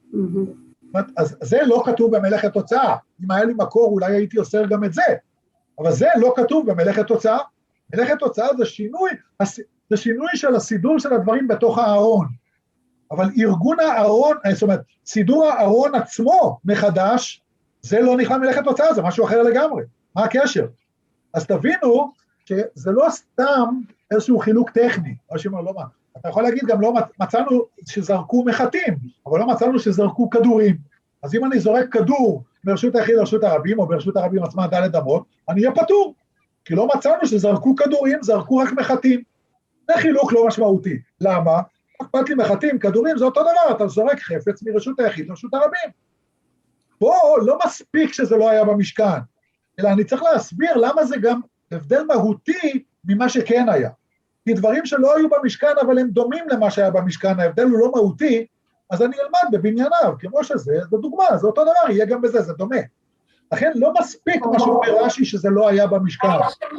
אז זה לא כתוב במלאכת הוצאה. אם היה לי מקור, אולי הייתי אוסר גם את זה. אבל זה לא כתוב במלאכת תוצאה. מלאכת תוצאה זה שינוי, זה שינוי של הסידור של הדברים בתוך הארון. אבל ארגון הארון, זאת אומרת, סידור הארון עצמו מחדש, זה לא נכלל מלאכת תוצאה, זה משהו אחר לגמרי. מה הקשר? אז תבינו שזה לא סתם איזשהו חילוק טכני. לא, לא, אתה יכול להגיד גם לא מצאנו שזרקו מחטים, אבל לא מצאנו שזרקו כדורים. אז אם אני זורק כדור ברשות היחיד לרשות הרבים, או ברשות הרבים עצמה ד' אמות, אני אהיה פטור. כי לא מצאנו שזרקו כדורים, זרקו רק מחטים. זה חילוק לא משמעותי. למה? אכפת לי מחטים, כדורים, זה אותו דבר, אתה זורק חפץ מרשות היחיד לרשות הרבים. פה לא מספיק שזה לא היה במשכן, אלא אני צריך להסביר למה זה גם הבדל מהותי ממה שכן היה. כי דברים שלא היו במשכן, אבל הם דומים למה שהיה במשכן, ההבדל הוא לא מהותי, אז אני אלמד בבנייניו, כמו שזה, זה דוגמה, זה אותו דבר, יהיה גם בזה, זה דומה. לכן לא מספיק משהו ברש"י שזה לא היה במשכן.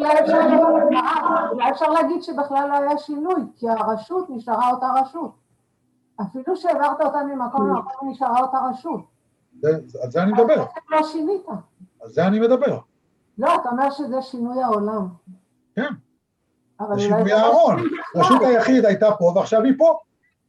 אולי אפשר להגיד שבכלל לא היה שינוי, כי הרשות נשארה אותה רשות. אפילו שהעברת אותה ממקום למקום נשארה אותה רשות. על זה אני מדבר. אז לא שינית. על זה אני מדבר. לא, אתה אומר שזה שינוי העולם. כן. זה שינוי הארון. רשות היחיד הייתה פה ועכשיו היא פה.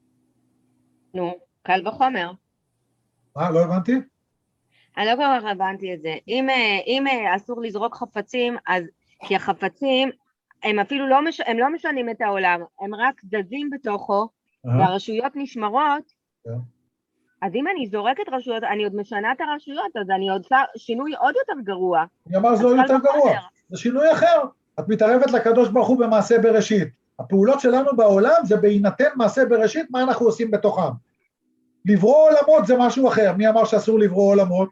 נו, קל וחומר. מה, לא הבנתי? אני לא כבר הבנתי את זה. אם, אם אסור לזרוק חפצים, אז כי החפצים, הם אפילו לא, מש, הם לא משנים את העולם, הם רק זזים בתוכו, והרשויות נשמרות, אז אם אני זורקת רשויות, אני עוד משנה את הרשויות, אז אני עוד שינוי עוד יותר גרוע. אני אמר זה עוד יותר גרוע, זה שינוי אחר. את מתערבת לקדוש ברוך הוא במעשה בראשית. הפעולות שלנו בעולם זה בהינתן מעשה בראשית, מה אנחנו עושים בתוכם. לברוא עולמות זה משהו אחר. מי אמר שאסור לברוא עולמות?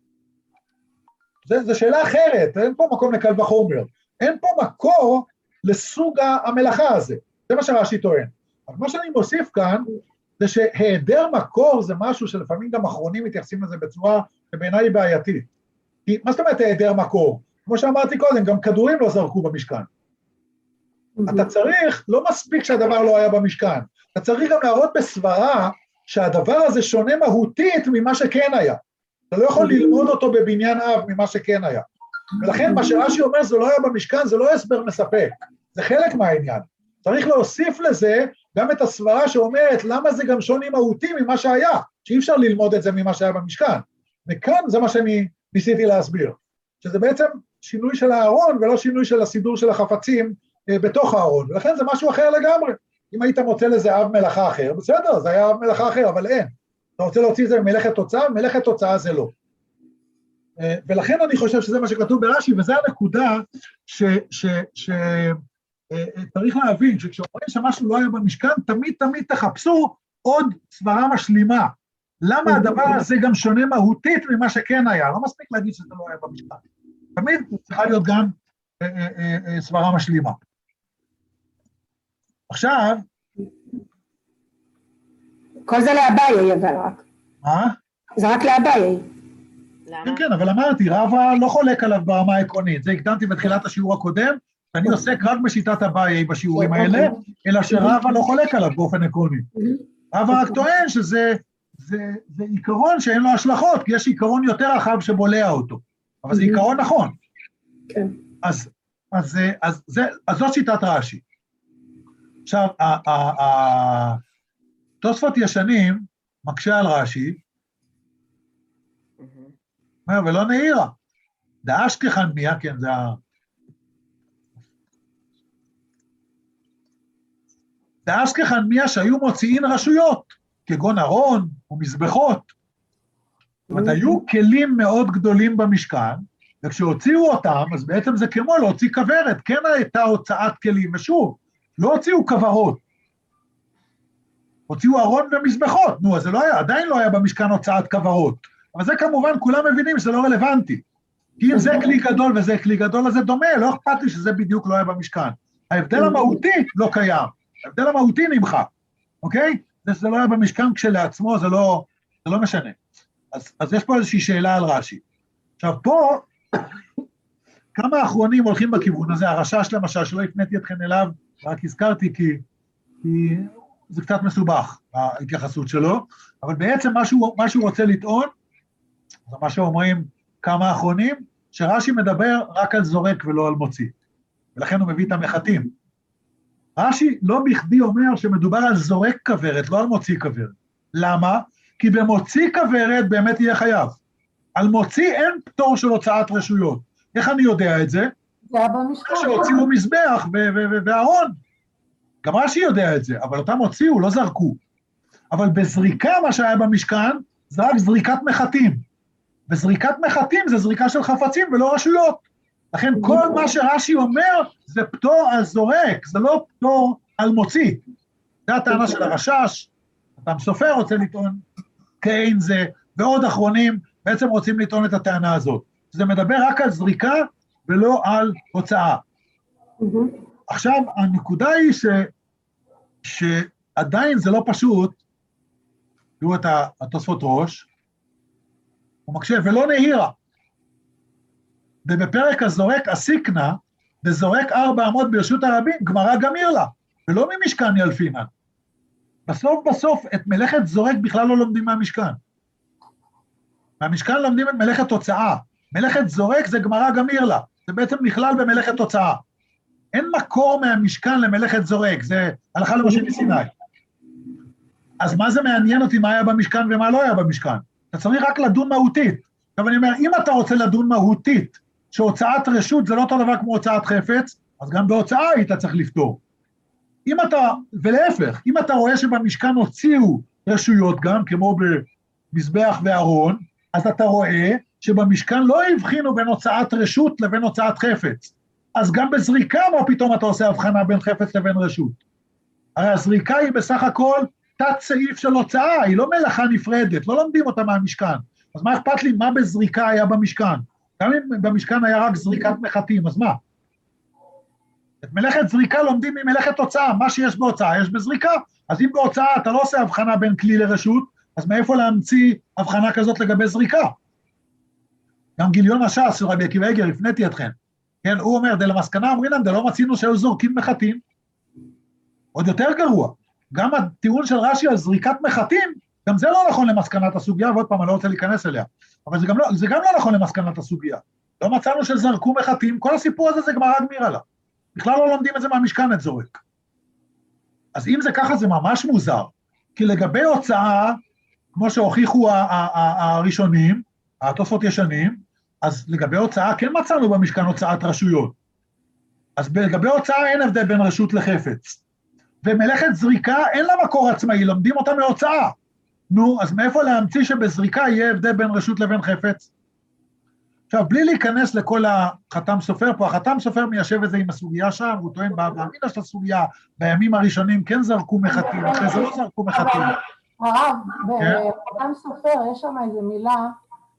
זה, זה שאלה אחרת, אין פה מקום לקל וחומר. אין פה מקור לסוג המלאכה הזה. זה מה שרש"י טוען. אבל מה שאני מוסיף כאן, זה שהיעדר מקור זה משהו שלפעמים גם אחרונים מתייחסים לזה בצורה שבעיניי היא בעייתית. כי מה זאת אומרת היעדר מקור? כמו שאמרתי קודם, גם כדורים לא זרקו במשכן. אתה צריך, לא מספיק שהדבר לא היה במשכן, אתה צריך גם להראות בסברה שהדבר הזה שונה מהותית ממה שכן היה. אתה לא יכול ללמוד אותו בבניין אב ממה שכן היה. ולכן מה שרש"י אומר זה לא היה במשכן, זה לא הסבר מספק, זה חלק מהעניין. צריך להוסיף לזה גם את הסברה שאומרת למה זה גם שוני מהותי ממה שהיה, שאי אפשר ללמוד את זה ממה שהיה במשכן. וכאן זה מה שאני ניסיתי להסביר, שזה בעצם שינוי של הארון ולא שינוי של הסידור של החפצים אה, בתוך הארון, ולכן זה משהו אחר לגמרי. אם היית מוצא לזה אב מלאכה אחר, בסדר, זה היה אב מלאכה אחר, אבל אין. אתה רוצה להוציא את זה ממלאכת תוצאה, מלאכת תוצאה זה לא. אה, ולכן אני חושב שזה מה שכתוב ברש"י, וזה הנקודה ש... ש, ש צריך להבין שכשאומרים שמשהו לא היה במשכן, תמיד תמיד תחפשו עוד סברה משלימה. למה הדבר הזה גם שונה מהותית ממה שכן היה? לא מספיק להגיד שזה לא היה במשכן. תמיד צריכה להיות גם אה, אה, אה, סברה משלימה. עכשיו... כל זה לאביי, אבל רק. מה? זה רק לאביי. למה? כן, כן, אבל אמרתי, רבא לא חולק עליו ברמה העקרונית. זה הקדמתי בתחילת השיעור הקודם, אני עוסק רק בשיטת אביי בשיעורים האלה, אלא שרבא לא חולק עליו באופן עקרוני. רבא רק טוען שזה זה, זה עיקרון שאין לו השלכות, כי יש עיקרון יותר רחב שבולע אותו. אבל זה עיקרון נכון. כן. אז, אז, אז, זה, אז זאת שיטת רש"י. עכשיו, תוספות ישנים מקשה על רש"י, אומר, ולא נעירה. דאשכחן מיה, כן, זה ה... דאשכחן מיה שהיו מוציאים רשויות, כגון ארון ומזבחות. זאת אומרת, היו כלים מאוד גדולים במשכן, וכשהוציאו אותם, אז בעצם זה כמו להוציא כברת, כן הייתה הוצאת כלים, ושוב, לא הוציאו כברות, הוציאו ארון ומזבחות, נו, אז זה לא היה, עדיין לא היה במשכן הוצאת כברות, אבל זה כמובן, כולם מבינים שזה לא רלוונטי, כי אם זה כלי גדול וזה כלי גדול, אז זה דומה, לא אכפת לי שזה בדיוק לא היה במשכן, ההבדל המהותי לא קיים, ההבדל המהותי נמחק, אוקיי? זה שזה לא היה במשכן כשלעצמו, זה לא, זה לא משנה. אז, אז יש פה איזושהי שאלה על רש"י. עכשיו פה, כמה האחרונים הולכים בכיוון הזה, הרש"ש למשל, שלא הפניתי אתכם אליו, רק הזכרתי כי, כי זה קצת מסובך, ההתייחסות שלו, אבל בעצם מה שהוא, מה שהוא רוצה לטעון, זה מה שאומרים כמה האחרונים, שרש"י מדבר רק על זורק ולא על מוציא, ולכן הוא מביא את המחתים. רש"י לא בכדי אומר שמדובר על זורק כוורת, לא על מוציא כוורת. למה? כי במוציא כוורת באמת יהיה חייב. על מוציא אין פטור של הוצאת רשויות. איך אני יודע את זה? זה היה במשכן. שהוציאו מזבח וארון. גם רש"י יודע את זה, אבל אותם הוציאו, לא זרקו. אבל בזריקה, מה שהיה במשכן, זה רק זריקת מחתים. וזריקת מחתים זה זריקה של חפצים ולא רשויות. לכן כל מה שרש"י אומר, זה פטור על זורק, זה לא פטור על מוציא. זה הטענה של הרש"ש, חתם סופר רוצה לטעון כאין זה, ועוד אחרונים בעצם רוצים לטעון את הטענה הזאת. זה מדבר רק על זריקה ולא על הוצאה. עכשיו, הנקודה היא ש, שעדיין זה לא פשוט, תראו את התוספות ראש, הוא מקשיב, ולא נהירה. ובפרק הזורק הסיקנה, וזורק ארבע אמות ברשות הרבים, גמרא גמיר לה, ולא ממשכן ילפינן. בסוף בסוף, את מלאכת זורק בכלל לא לומדים מהמשכן. מהמשכן לומדים את מלאכת תוצאה. מלאכת זורק זה גמרא גמיר לה, זה בעצם נכלל במלאכת תוצאה. אין מקור מהמשכן למלאכת זורק, זה הלכה למשה מסיני. אז מה זה מעניין אותי מה היה במשכן ומה לא היה במשכן? אתה צריך רק לדון מהותית. עכשיו אני אומר, אם אתה רוצה לדון מהותית, שהוצאת רשות זה לא אותו דבר כמו הוצאת חפץ, אז גם בהוצאה היית צריך לפתור. אם אתה, ולהפך, אם אתה רואה שבמשכן הוציאו רשויות גם, כמו במזבח וארון, אז אתה רואה שבמשכן לא הבחינו בין הוצאת רשות לבין הוצאת חפץ. אז גם בזריקה, מה פתאום אתה עושה הבחנה בין חפץ לבין רשות? הרי הזריקה היא בסך הכל תת סעיף של הוצאה, היא לא מלאכה נפרדת, לא לומדים אותה מהמשכן. אז מה אכפת לי מה בזריקה היה במשכן? גם אם במשכן היה רק זריקת מחתים, אז מה? את מלאכת זריקה לומדים ממלאכת הוצאה, מה שיש בהוצאה יש בזריקה, אז אם בהוצאה אתה לא עושה הבחנה בין כלי לרשות, אז מאיפה להמציא הבחנה כזאת לגבי זריקה? גם גיליון הש"ס של רבי עקיבא איגר, הפניתי אתכם, כן, הוא אומר, דלמסקנה אמרינן, דלא מצינו שהיו זורקים מחתים, עוד יותר גרוע, גם הטיעון של רש"י על זריקת מחתים, גם זה לא נכון למסקנת הסוגיה, ועוד פעם אני לא רוצה להיכנס אליה, אבל זה גם לא, זה גם לא נכון למסקנת הסוגיה, לא מצאנו שזרקו מחתים, כל הסיפור הזה זה גמרא גמירא לה, בכלל לא לומדים את זה מהמשכן את זורק. אז אם זה ככה זה ממש מוזר, כי לגבי הוצאה, כמו שהוכיחו הראשונים, התוספות ישנים, אז לגבי הוצאה כן מצאנו במשכן הוצאת רשויות, אז לגבי הוצאה אין הבדל בין רשות לחפץ, ומלאכת זריקה אין לה מקור עצמאי, לומדים אותה מהוצאה. נו, אז מאיפה להמציא שבזריקה יהיה הבדל בין רשות לבין חפץ? עכשיו, בלי להיכנס לכל החתם סופר פה, החתם סופר מיישב את זה עם הסוגיה שם, הוא טוען באמינה של הסוגיה, בימים הראשונים כן זרקו מחתים, אחרי זה לא זרקו מחתים. הרב, בחתם סופר יש שם איזו מילה,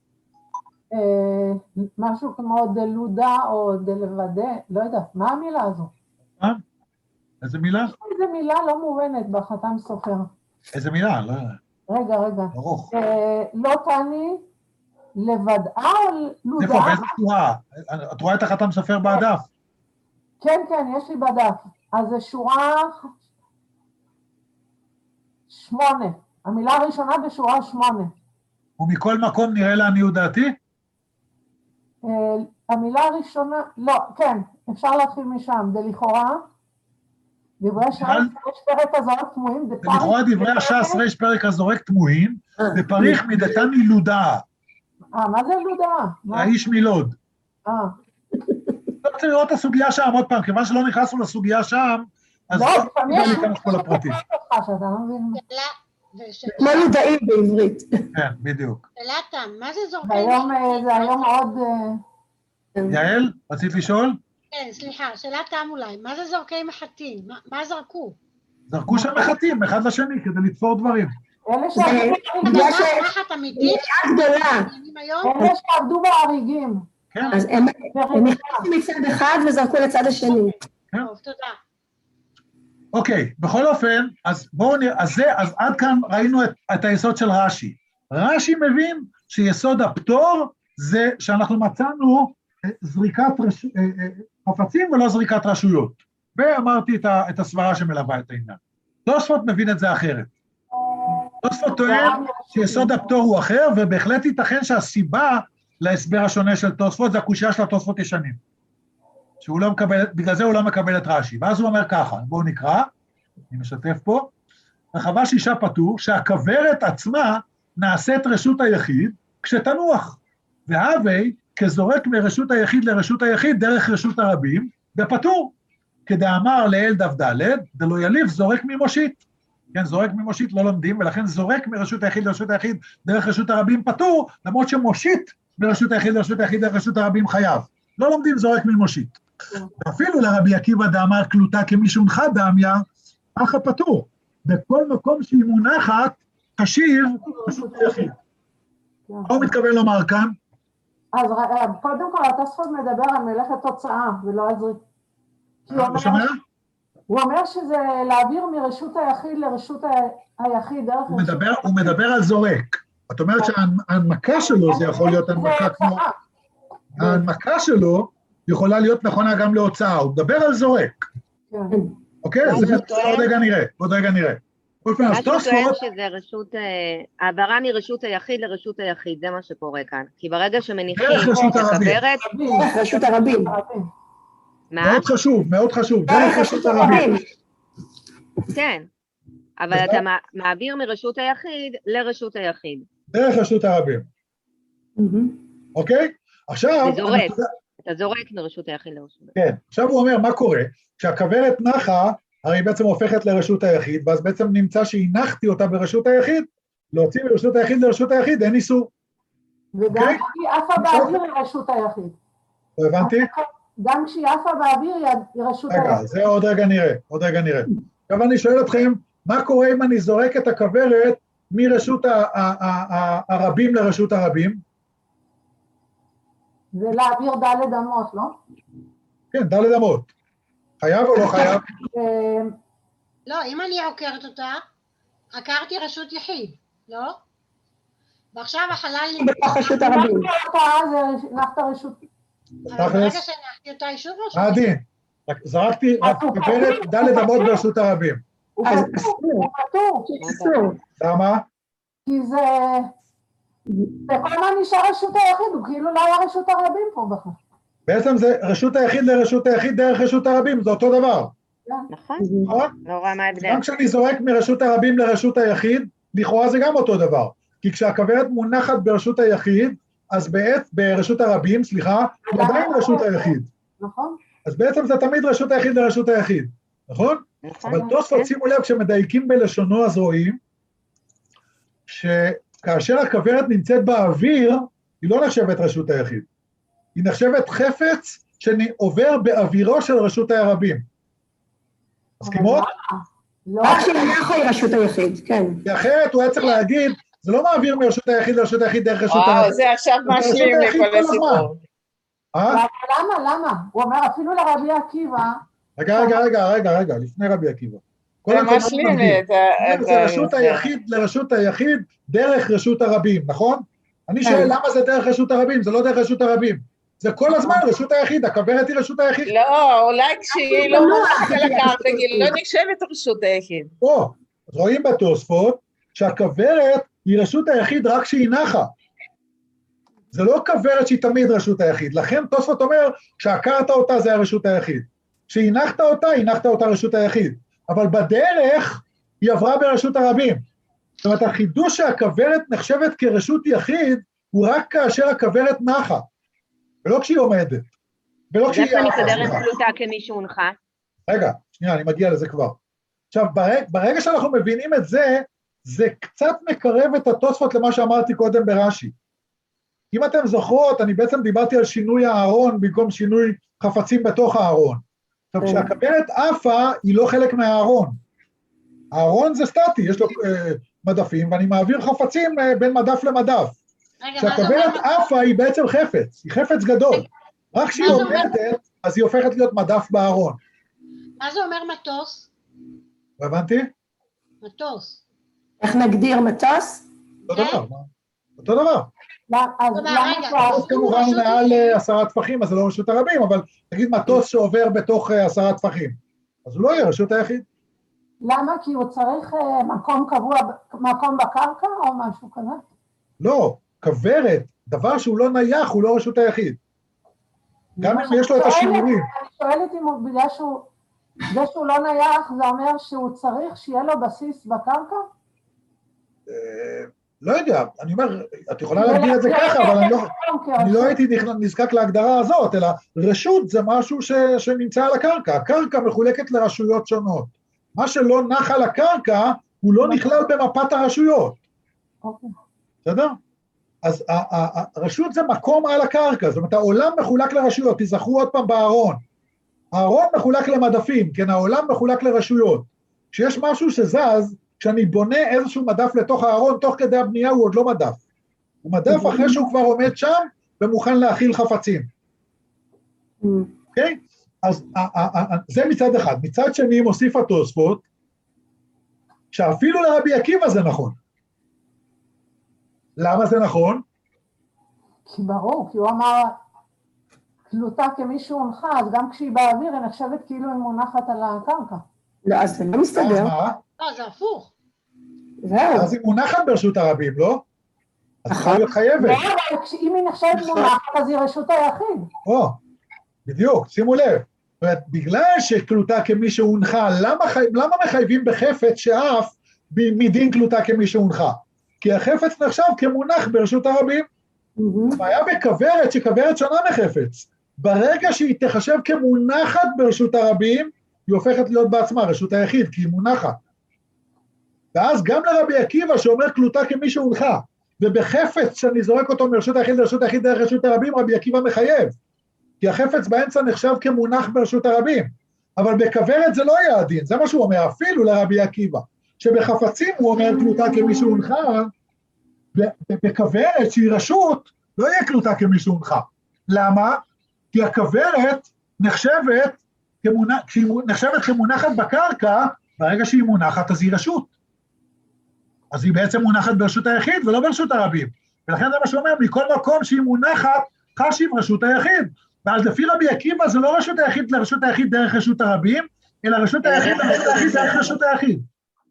משהו כמו דלודה או דלוודה, לא יודעת, מה המילה הזו? מה? איזה מילה? איזו מילה לא מובנת בחתם סופר. איזה מילה? לא... רגע, רגע. ברוך. לא תעני לבדעה או לודה? איפה, באיזה שורה? את רואה את החתם סופר בדף? כן, כן, יש לי בדף. אז זה שורה שמונה. המילה הראשונה בשורה שמונה. ומכל מקום נראה לעניות דעתי? המילה הראשונה, לא, כן, אפשר להתחיל משם, דלכאורה. דברי הש"ס יש פרק הזורק תמוהים. לכאורה דברי הש"ס יש פרק הזורק תמוהים, בפריך מדתן ילודה. אה, מה זה ילודה? האיש מילוד. אה. לא רוצה לראות את הסוגיה שם עוד פעם, כיוון שלא נכנסנו לסוגיה שם, אז לא ניכנס כל הפרטים. כמו לודאים בעברית. כן, בדיוק. שאלת, מה זה זורקי מחתים? זה היום עוד... יעל, רצית לשאול? כן, סליחה, שאלת תם אולי, מה זה זורקי מחתים? מה זרקו? זרקו שם מחתים, אחד לשני, כדי לתפור דברים. אלה שעבדו בהריגים. אז הם נכנסו מצד אחד וזרקו לצד השני. טוב, תודה. אוקיי, בכל אופן, אז בואו נראה, אז עד כאן ראינו את היסוד של רש"י. רש"י מבין שיסוד הפטור זה שאנחנו מצאנו זריקת חפצים ולא זריקת רשויות. ואמרתי את הסברה שמלווה את העניין. תוספות מבין את זה אחרת. תוספות טוען שיסוד הפטור הוא אחר, ובהחלט ייתכן שהסיבה להסבר השונה של תוספות, זה הקושייה של התוספות ישנים. שהוא לא מקבל, בגלל זה הוא לא מקבל את רש"י. ואז הוא אומר ככה, בואו נקרא, אני משתף פה, רחבה שישה פטור, שהכוורת עצמה נעשית רשות היחיד כשתנוח, והווי כזורק מרשות היחיד לרשות היחיד דרך רשות הרבים, בפטור, כדאמר לאל דף ד' דלא יליף זורק ממושיט. כן, זורק ממושיט לא לומדים, ולכן זורק מרשות היחיד לרשות היחיד דרך רשות הרבים פטור, למרות שמושיט מרשות היחיד לרשות היחיד דרך רשות הרבים חייב. לא לומדים זורק ממושיט. ואפילו לרבי עקיבא דאמר קלוטה כמישונך דמיה, אך הפטור. בכל מקום שהיא מונחת, תשאיר רשות היחיד. מה הוא מתכוון לומר כאן? אז קודם כל, התוספות מדבר על מלאכת תוצאה, ולא על זריק. אתה שומע? הוא אומר שזה להעביר מרשות היחיד לרשות היחיד דרך... הוא מדבר, הוא מדבר על זורק. את אומרת שההנמקה שלו זה יכול להיות הנמקה כמו... ההנמקה שלו יכולה להיות נכונה גם להוצאה, הוא מדבר על זורק. אוקיי? זה עוד רגע נראה, עוד רגע נראה. מה שטוען שזה רשות, העברה מרשות היחיד לרשות היחיד, זה מה שקורה כאן. כי ברגע שמניחים את הכוורת... רשות הרבים. מה? מאוד חשוב, מאוד חשוב, דרך רשות הרבים. כן, אבל אתה מעביר מרשות היחיד לרשות היחיד. דרך רשות הרבים. אוקיי? עכשיו... זה זורק, אתה זורק מרשות היחיד לרשות היחיד. כן, עכשיו הוא אומר, מה קורה? כשהכוורת נחה, הרי היא בעצם הופכת לרשות היחיד, ואז בעצם נמצא שהנחתי אותה ברשות היחיד, להוציא מרשות היחיד לרשות היחיד, אין איסור. וגם כשהיא עפה באוויר היא רשות היחיד. לא הבנתי? גם כשהיא עפה באוויר היא רשות היחיד. רגע, זה עוד רגע נראה, עוד רגע נראה. עכשיו אני שואל אתכם, מה קורה אם אני זורק את הכוורת מרשות הרבים לרשות הרבים? זה להעביר ד' אמות, לא? כן, ד' אמות. חייב או לא חייב? לא, אם אני עוקרת אותה, עקרתי רשות יחיד, לא? ועכשיו החלל... בתוך רשות הרבים. זה נחת רשות... אבל ברגע שהנחתי אותה אישור רשות... מה הדין? זרקתי כוורת ד' אמות ברשות הרבים. הוא פטור. למה? כי זה... וכל מה נשאר רשות היחיד, הוא כאילו לא היה רשות הרבים פה בכלל. בעצם זה רשות היחיד לרשות היחיד דרך רשות הרבים, זה אותו דבר. נכון. נכון? לא רואה מה ההבדל. גם כשאני זורק מרשות הרבים לרשות היחיד, לכאורה זה גם אותו דבר. כי כשהכוורת מונחת ברשות היחיד, אז בעת, ברשות הרבים, סליחה, היא עדיין רשות היחיד. נכון. אז בעצם זה תמיד רשות היחיד לרשות היחיד, נכון? אבל תוספות, שימו לב, כשמדייקים בלשונו אז רואים, שכאשר הכוורת נמצאת באוויר, היא לא נחשבת רשות היחיד. היא נחשבת חפץ שעובר באווירו של רשות הרבים. מסכימות? רק שנחה היא רשות היחיד, כן. כי אחרת הוא היה צריך להגיד, זה לא מעביר מרשות היחיד לרשות היחיד דרך רשות הרבים. וואו, זה עכשיו משלים לכל הסיפור. למה, למה? הוא אומר אפילו לרבי עקיבא... רגע, רגע, רגע, רגע, רגע, לפני רבי עקיבא. זה משלים את ה... זה רשות היחיד לרשות היחיד דרך רשות הרבים, נכון? אני שואל למה זה דרך רשות הרבים, זה לא דרך רשות הרבים. זה כל הזמן רשות היחיד, הכוורת היא רשות היחיד. לא, אולי כשהיא לא מונחת על הקרקע, היא לא נחשבת רשות היחיד. או, אז רואים בתוספות שהכוורת היא רשות היחיד רק כשהיא נחה. זה לא כוורת שהיא תמיד רשות היחיד, לכן תוספות אומר, כשעקרת אותה זה הרשות היחיד. כשהנחת אותה, הנחת אותה רשות היחיד. אבל בדרך היא עברה ברשות הרבים. זאת אומרת, החידוש שהכוורת נחשבת כרשות יחיד, הוא רק כאשר הכוורת נחה. ולא כשהיא עומדת. ולא כשהיא... אז איפה נסתדר את קלוטה כמישהו הונחה? רגע, שנייה, אני מגיע לזה כבר. עכשיו, ברגע, ברגע שאנחנו מבינים את זה, זה קצת מקרב את התוספות למה שאמרתי קודם ברש"י. אם אתם זוכרות, אני בעצם דיברתי על שינוי הארון, במקום שינוי חפצים בתוך הארון. עכשיו, כשהכוורת עפה, היא לא חלק מהארון. הארון זה סטטי, יש לו אה, מדפים, ואני מעביר חפצים אה, בין מדף למדף. כשהכוורת עפה היא בעצם חפץ, היא חפץ גדול. רק כשהיא עומדת, אז היא הופכת להיות מדף בארון. מה זה אומר מטוס? לא הבנתי? מטוס. איך נגדיר מטוס? אותו דבר, אותו דבר. אז כמובן מעל עשרה טפחים, אז זה לא רשות הרבים, אבל תגיד מטוס שעובר בתוך עשרה טפחים, אז הוא לא יהיה רשות היחיד. למה? כי הוא צריך מקום קבוע, מקום בקרקע או משהו כזה? לא, כוורת דבר שהוא לא נייח, הוא לא רשות היחיד. גם אם יש לו את השיעורים. אני שואלת אם הוא, בגלל שהוא, זה שהוא לא נייח, זה אומר שהוא צריך שיהיה לו בסיס בקרקע? לא יודע, אני אומר, את יכולה להגדיר את זה ככה, אבל אני לא הייתי נזקק להגדרה הזאת, אלא רשות זה משהו שנמצא על הקרקע. הקרקע מחולקת לרשויות שונות. מה שלא נח על הקרקע, הוא לא נכלל במפת הרשויות. בסדר? אז הרשות זה מקום על הקרקע, זאת אומרת, העולם מחולק לרשויות, תזכרו עוד פעם בארון. הארון מחולק למדפים, כן, העולם מחולק לרשויות. כשיש משהו שזז, כשאני בונה איזשהו מדף לתוך הארון, תוך כדי הבנייה הוא עוד לא מדף. הוא מדף אחרי שהוא כבר עומד שם, ומוכן להכיל חפצים. אוקיי? אז זה מצד אחד. מצד שני, מוסיף התוספות, שאפילו לרבי עקיבא זה נכון. למה זה נכון? כי ברור, כי הוא אמר, תלותה כמישהו הונחה, אז גם כשהיא באוויר, היא נחשבת כאילו היא מונחת על הקרקע. לא, אז זה לא מסתדר. לא, זה הפוך. זהו. אז היא מונחת ברשות הרבים, לא? אז צריכה להיות חייבת. לא, אבל אם היא נחשבת מונחת, אז היא רשות היחיד. או, בדיוק, שימו לב. בגלל שתלותה כמישהו הונחה, למה מחייבים בחפץ שאף מדין תלותה כמישהו הונחה? כי החפץ נחשב כמונח ברשות הרבים. היה בכוורת שכוורת שונה מחפץ. ברגע שהיא תחשב כמונחת ברשות הרבים, היא הופכת להיות בעצמה רשות היחיד, כי היא מונחת. ואז גם לרבי עקיבא שאומר תלותה כמישהו הונחה, ובחפץ שאני זורק אותו מרשות היחיד לרשות היחיד דרך רשות הרבים, רבי עקיבא מחייב. כי החפץ באמצע נחשב כמונח ברשות הרבים. אבל בכוורת זה לא יהיה הדין, זה מה שהוא אומר, אפילו לרבי עקיבא. שבחפצים הוא אומר תלותה כמישהו הונחה, בכוורת שהיא רשות, לא יהיה תלותה כמישהו הונחה. למה? כי הכוורת נחשבת, כמונח, כשהיא נחשבת כמונחת בקרקע, ברגע שהיא מונחת אז היא רשות. אז היא בעצם מונחת ברשות היחיד ולא ברשות הרבים. ולכן זה מה שאומר, מכל מקום שהיא מונחת, חשיב רשות היחיד. ואז לפי רבי עקיבא זה לא רשות היחיד לרשות היחיד דרך רשות הרבים, אלא רשות היחיד לרשות היחיד דרך רשות היחיד.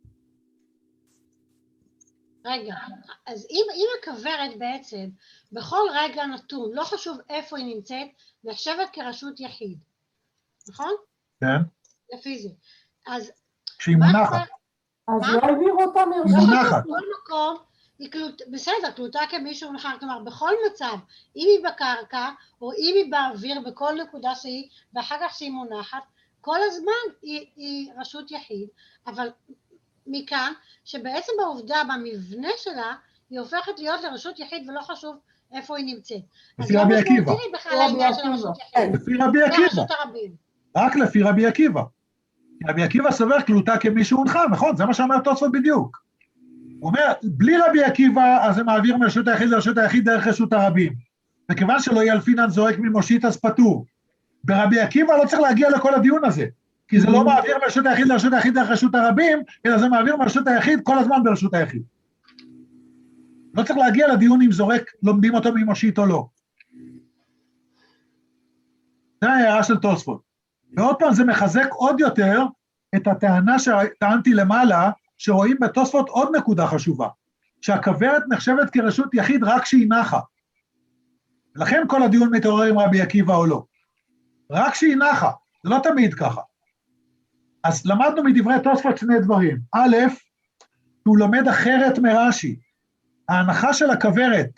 רגע, אז אם, אם הכוורת בעצם, בכל רגע נתון, לא חשוב איפה היא נמצאת, נחשבת כרשות יחיד, נכון? כן. לפי זה. אז... כשהיא מונחת. אז לא העבירו אותה מרשות. היא מונחת. בכל מקום, היא קלות, בסדר, תלותה כמישהו הונחה, כלומר, בכל מצב, אם היא בקרקע, או אם היא באוויר, בכל נקודה שהיא, ואחר כך שהיא מונחת, כל הזמן היא, היא רשות יחיד, אבל... מכאן, שבעצם בעובדה, במבנה שלה, היא הופכת להיות לרשות יחיד ולא חשוב איפה היא נמצאת. לפי רבי עקיבא. לפי רבי עקיבא. רק לפי רבי עקיבא. רבי עקיבא סובר תלותה כמישהו הונחה, נכון? זה מה שאומר תוספות בדיוק. הוא אומר, בלי רבי עקיבא, אז זה מעביר מרשות היחיד לרשות היחיד דרך רשות הרבים. וכיוון שלא ילפינן זורק ממושיט אז פטור. ברבי עקיבא לא צריך להגיע לכל הדיון הזה. כי זה לא מעביר מרשות היחיד לרשות היחיד דרך רשות הרבים, אלא זה מעביר מרשות היחיד כל הזמן ברשות היחיד. לא צריך להגיע לדיון אם זורק, לומדים אותו ממושיט או לא. זה ההערה של תוספות. ועוד פעם זה מחזק עוד יותר את הטענה שטענתי למעלה, שרואים בתוספות עוד נקודה חשובה, שהכוורת נחשבת כרשות יחיד רק שהיא נחה. לכן כל הדיון מתעורר עם רבי עקיבא או לא. רק שהיא נחה, זה לא תמיד ככה. אז למדנו מדברי תוספות שני דברים. א', הוא לומד אחרת מרש"י. ההנחה של הכוורת,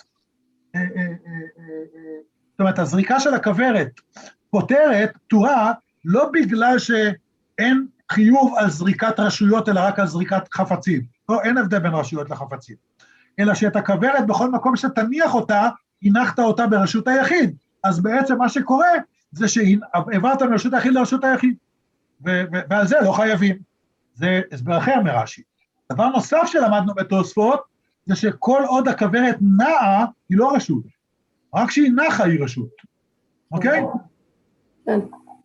זאת אומרת, הזריקה של הכוורת פותרת, פתורה, לא בגלל שאין חיוב על זריקת רשויות, אלא רק על זריקת חפצים. לא, אין הבדל בין רשויות לחפצים. אלא שאת הכוורת, בכל מקום שתניח אותה, הנחת אותה ברשות היחיד. אז בעצם מה שקורה, זה שהעברת מרשות היחיד לרשות היחיד. ועל זה לא חייבים. זה הסבר אחר מרש"י. דבר נוסף שלמדנו בתוספות, זה שכל עוד הכוורת נעה, היא לא רשות. רק שהיא נחה היא רשות. אוקיי? כן.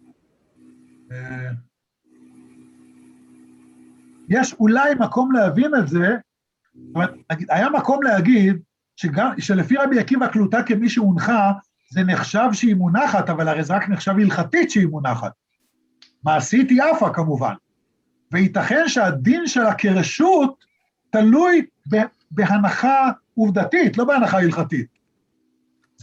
יש אולי מקום להבין את זה, זאת אומרת, היה מקום להגיד, שגם, שלפי רבי עקיבא תלותה כמי שהונחה, זה נחשב שהיא מונחת, אבל הרי זה רק נחשב הלכתית שהיא מונחת. מעשית היא אפה כמובן. וייתכן שהדין שלה כרשות, תלוי בהנחה עובדתית, לא בהנחה הלכתית.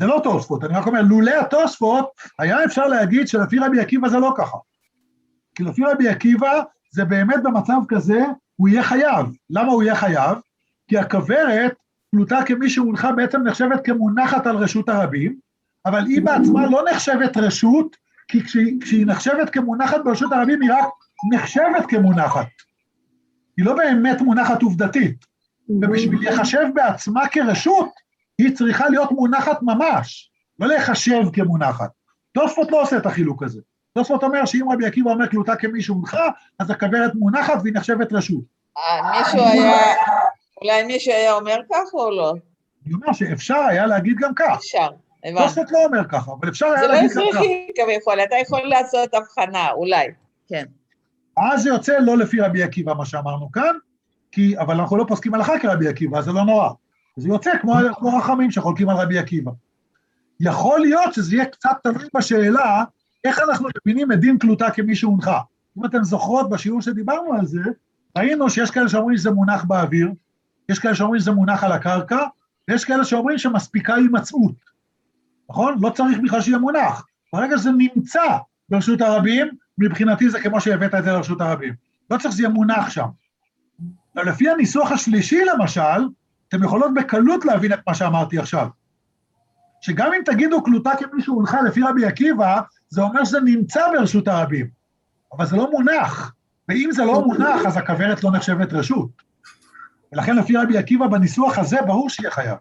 זה לא תוספות, אני רק אומר, לולא התוספות, היה אפשר להגיד שלפי רבי עקיבא זה לא ככה. כי לפי רבי עקיבא, זה באמת במצב כזה, הוא יהיה חייב. למה הוא יהיה חייב? כי הכוורת, פלוטה כמי שהונחה בעצם נחשבת כמונחת על רשות הרבים, אבל היא בעצמה לא נחשבת רשות, כי כשהיא, כשהיא נחשבת כמונחת ברשות הרבים, היא רק נחשבת כמונחת. היא לא באמת מונחת עובדתית. ובשביל לחשב בעצמה כרשות, היא צריכה להיות מונחת ממש, לא לחשב כמונחת. תוספות לא עושה את החילוק הזה. תוספות אומר שאם רבי עקיבא אומר כלותה כמי שהונחה, אז הכוורת מונחת והיא נחשבת רשות. מישהו היה, אולי מישהו היה אומר כך או לא? אני אומר שאפשר היה להגיד גם כך. אפשר, הבנתי. תוספות לא אומר ככה, אבל אפשר היה זה לא להגיד גם כך. הכרחי כביכול, אתה יכול לעשות הבחנה, אולי, כן. אז זה יוצא לא לפי רבי עקיבא מה שאמרנו כאן, כי, אבל אנחנו לא פוסקים הלכה כרבי עקיבא, אז זה לא נורא. זה יוצא כמו, כמו רחמים שחולקים על רבי עקיבא. יכול להיות שזה יהיה קצת תלוי בשאלה, איך אנחנו מבינים את דין כלותה כמי שהונחה. אם אתם זוכרות בשיעור שדיברנו על זה, ראינו שיש כאלה שאומרים שזה מונח באוויר, יש כאלה שאומרים שזה מונח על הקרקע, ויש כאלה שאומרים שמספיקה הימצאות. נכון? לא צריך בכלל שיהיה מונח. ברגע שזה נמצא ברשות הרבים, מבחינתי זה כמו שהבאת את זה לרשות הרבים. לא צריך שזה יהיה מונח שם. לפי הניסוח השלישי למשל, אתם יכולות בקלות להבין את מה שאמרתי עכשיו. שגם אם תגידו כלותה כמי שהונחה לפי רבי עקיבא, זה אומר שזה נמצא ברשות הרבים, אבל זה לא מונח, ואם זה לא מונח, אז הכוורת לא נחשבת רשות. ולכן לפי רבי עקיבא בניסוח הזה, ברור שיהיה חייב.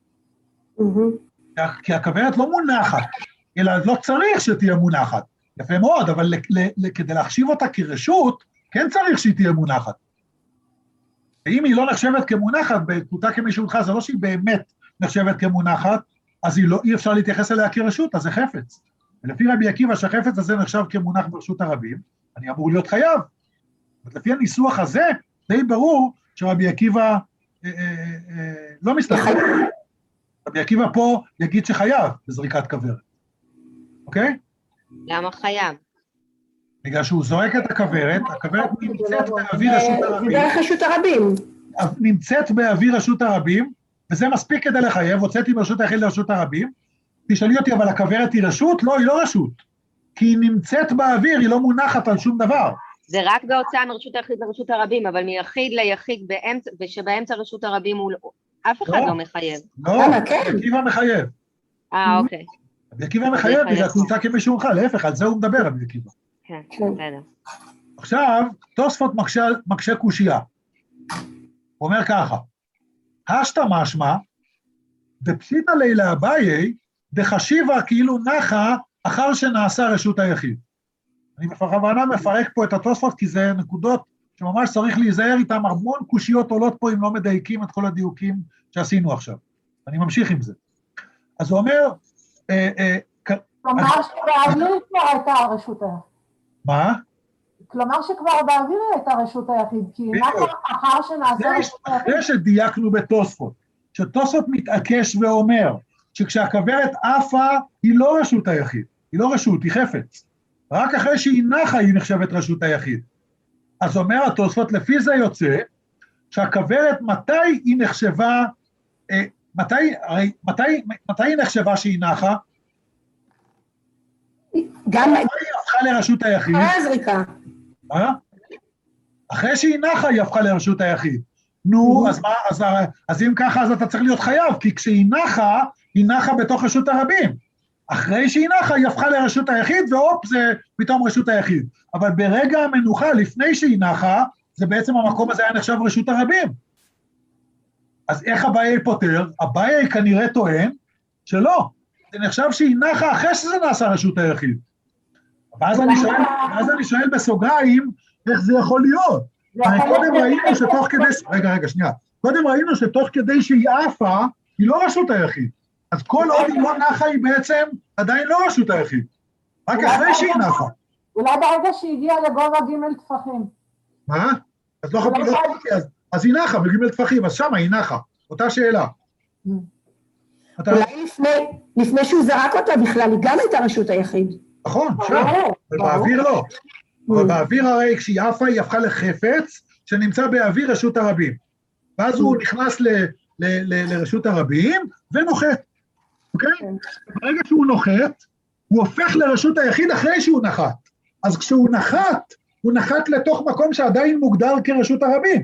כי הכוורת לא מונחת, אלא לא צריך שתהיה מונחת. יפה מאוד, אבל כדי להחשיב אותה כרשות, כן צריך שהיא תהיה מונחת. ואם היא לא נחשבת כמונחת, בכלותה כמי שהונחה, זה לא שהיא באמת נחשבת כמונחת, אז לא, אי אפשר להתייחס אליה כרשות, אז זה חפץ. ולפי רבי עקיבא שהחפץ הזה נחשב כמונח ברשות הרבים, אני אמור להיות חייב. לפי הניסוח הזה, די ברור שרבי עקיבא אה, אה, אה, לא מסתכל. רבי עקיבא פה יגיד שחייב בזריקת כוורת. אוקיי? למה חייב? בגלל שהוא זורק את הכוורת, הכוורת נמצאת באוויר רשות הרבים. בדרך רשות הרבים. נמצאת באוויר רשות הרבים, וזה מספיק כדי לחייב, הוצאתי ברשות היחיד לרשות הרבים, תשאלי אותי, אבל הכוורת היא רשות? לא, היא לא רשות. כי היא נמצאת באוויר, היא לא מונחת על שום דבר. זה רק בהוצאה מרשות היחיד לרשות הרבים, אבל מיחיד ליחיד באמצע, ושבאמצע רשות הרבים הוא אף אחד לא מחייב. לא, רבי עקיבא מחייב. אה, אוקיי. רבי עקיבא מחייב, בגלל כלותה כמי שהונחה, להפך, על זה הוא מדבר, רבי עקיבא. כן, בסדר. עכשיו, תוספות מקשה קושייה. הוא אומר ככה, השתא משמע, דפשיטא ליה לאביי, דחשיבה כאילו נחה אחר שנעשה רשות היחיד. אני בכוונה מפרק פה את התוספות, כי זה נקודות שממש צריך להיזהר איתם, המון קושיות עולות פה אם לא מדייקים את כל הדיוקים שעשינו עכשיו. אני ממשיך עם זה. אז הוא אומר, כלומר שבאוויר כבר הייתה הרשות היחיד. מה? כלומר שכבר באוויר הייתה רשות היחיד, כי אחר שנעשה רשות היחיד. אחרי שדייקנו בתוספות, שתוספות מתעקש ואומר, שכשהכוורת עפה היא לא רשות היחיד, היא לא רשות, היא חפץ. רק אחרי שהיא נחה היא נחשבת רשות היחיד. אז אומר התוספות, לפי זה יוצא, שהכוורת מתי היא נחשבה, אה, מתי, הרי, מתי, מתי היא נחשבה שהיא נחה? גם... מתי היא הפכה לרשות היחיד? אחרי הזריקה. אה? אחרי שהיא נחה היא הפכה לרשות היחיד. נו, אז מה, אז, אז אם ככה, אז אתה צריך להיות חייב, כי כשהיא נחה, היא נחה בתוך רשות הרבים. אחרי שהיא נחה, היא הפכה לרשות היחיד, ואופ, זה פתאום רשות היחיד. אבל ברגע המנוחה, לפני שהיא נחה, זה בעצם המקום הזה היה נחשב רשות הרבים. אז איך אביי פותר? אביי כנראה טוען שלא. זה נחשב שהיא נחה אחרי שזה נעשה רשות היחיד. ואז אני שואל, ואז אני שואל בסוגריים, איך זה יכול להיות? קודם ראינו שתוך כדי, רגע, רגע, שנייה. קודם ראינו שתוך כדי שהיא עפה, היא לא רשות היחיד. אז כל עוד היא לא נחה, היא בעצם עדיין לא רשות היחיד. רק אחרי שהיא נחה. אולי ברגע שהיא הגיעה לגובה ג' טפחים. מה? אז לא חפי, לא חפי, אז היא נחה בג' טפחים, אז שמה היא נחה. אותה שאלה. אולי לפני שהוא זרק אותה בכלל, היא גם הייתה רשות היחיד. נכון, שם. אבל באוויר לא. אבל באוויר הרי כשהיא עפה, היא הפכה לחפץ, שנמצא באוויר רשות הרבים. ואז הוא נכנס לרשות הרבים, ונוחת. אוקיי? ברגע שהוא נוחת, הוא הופך לרשות היחיד אחרי שהוא נחת. אז כשהוא נחת, הוא נחת לתוך מקום שעדיין מוגדר כרשות הרבים.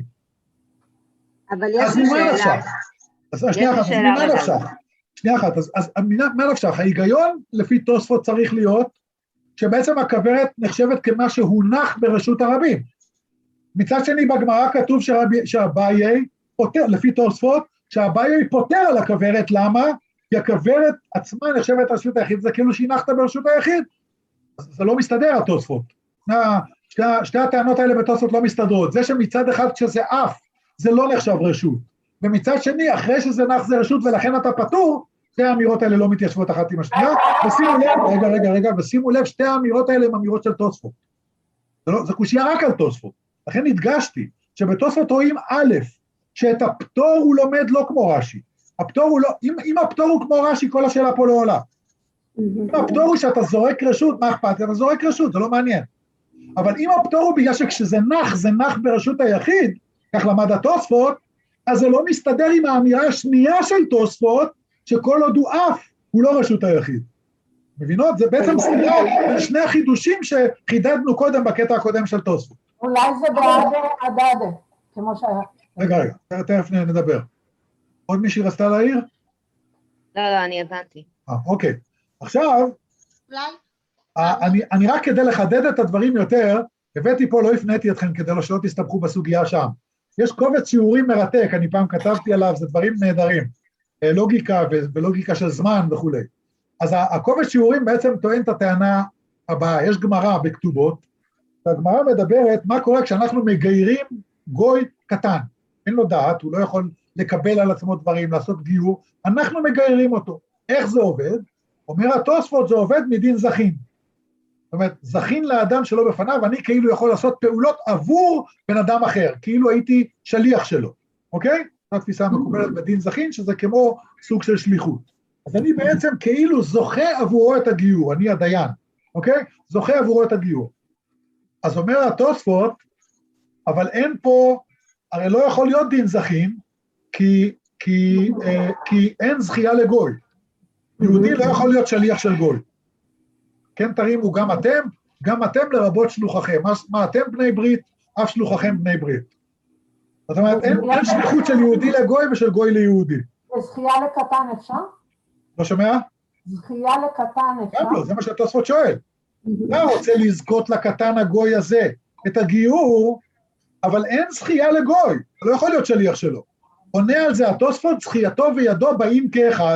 אבל יש לי שאלה. אז שנייה אחת, אז ממה נפשך? שנייה אחת, אז ממה נפשך? ההיגיון לפי תוספות צריך להיות, שבעצם הכוורת נחשבת כמה שהונח ברשות הרבים. מצד שני, בגמרא כתוב שהאביי פותר, לפי תוספות, שהאביי פותר על הכוורת, למה? כי הכוורת עצמה נחשבת רשות היחיד, זה כאילו שהנחת ברשות היחיד. אז זה לא מסתדר, התוספות. שתי, שתי הטענות האלה בתוספות לא מסתדרות. זה שמצד אחד כשזה אף, זה לא נחשב רשות. ומצד שני, אחרי שזה נח זה רשות ולכן אתה פטור, שתי האמירות האלה לא מתיישבות אחת עם השנייה, ושימו לב, רגע, רגע, רגע, ושימו לב, שתי האמירות האלה הן אמירות של תוספות. זה, לא, זה קושיה רק על תוספות. לכן הדגשתי, שבתוספות רואים א', שאת הפטור הוא לומד לא כמו רש"י. הפטור הוא לא, אם, אם הפטור הוא כמו רש"י, כל השאלה פה לא עולה. אם הפטור הוא שאתה זורק רשות, מה אכפת? אתה זורק רשות, זה לא מעניין. אבל אם הפטור הוא בגלל שכשזה נח, זה נח ברשות היחיד, כך למד התוספות, אז זה לא מסתדר עם האמירה השנייה של תוספות, שכל עוד הוא אף, הוא לא רשות היחיד. מבינות? זה בעצם סתירה בין שני החידושים שחידדנו קודם בקטע הקודם של תוספות. אולי זה בעד הדדה, כמו שהיה. רגע, רגע, תכף נדבר. עוד מישהי רצתה להעיר? לא, לא, אני הבנתי. אה, אוקיי. עכשיו, אני, אני רק כדי לחדד את הדברים יותר, הבאתי פה, לא הפניתי אתכם כדי שלא תסתבכו בסוגיה שם. יש קובץ שיעורים מרתק, אני פעם כתבתי עליו, זה דברים נהדרים. לוגיקה ולוגיקה של זמן וכו'. אז הקובץ שיעורים בעצם טוען את הטענה הבאה, יש גמרא בכתובות, והגמרא מדברת מה קורה כשאנחנו מגיירים גוי קטן, אין לו דעת, הוא לא יכול לקבל על עצמו דברים, לעשות גיור, אנחנו מגיירים אותו. איך זה עובד? אומר התוספות, זה עובד מדין זכין. זאת אומרת, זכין לאדם שלא בפניו, אני כאילו יכול לעשות פעולות עבור בן אדם אחר, כאילו הייתי שליח שלו, אוקיי? זו התפיסה המקובלת בדין זכין, שזה כמו סוג של שליחות. אז אני בעצם כאילו זוכה עבורו את הגיור, אני הדיין, אוקיי? זוכה עבורו את הגיור. אז אומר התוספות, אבל אין פה, הרי לא יכול להיות דין זכין, כי, כי, אה, כי אין זכייה לגוי. יהודי לא יכול להיות שליח של גוי. כן תרימו גם אתם, גם אתם לרבות שלוחכם. מה, מה אתם בני ברית, אף שלוחכם בני ברית. זאת אומרת, אין, אין שליחות של יהודי לגוי ושל גוי ליהודי. זכייה לקטן אפשר? לא שומע? זכייה לקטן אפשר? גם לא, זה מה שהתוספות שואל. אתה רוצה לזכות לקטן הגוי הזה את הגיור, אבל אין זכייה לגוי, אתה לא יכול להיות שליח שלו. עונה על זה התוספות, זכייתו וידו באים כאחד.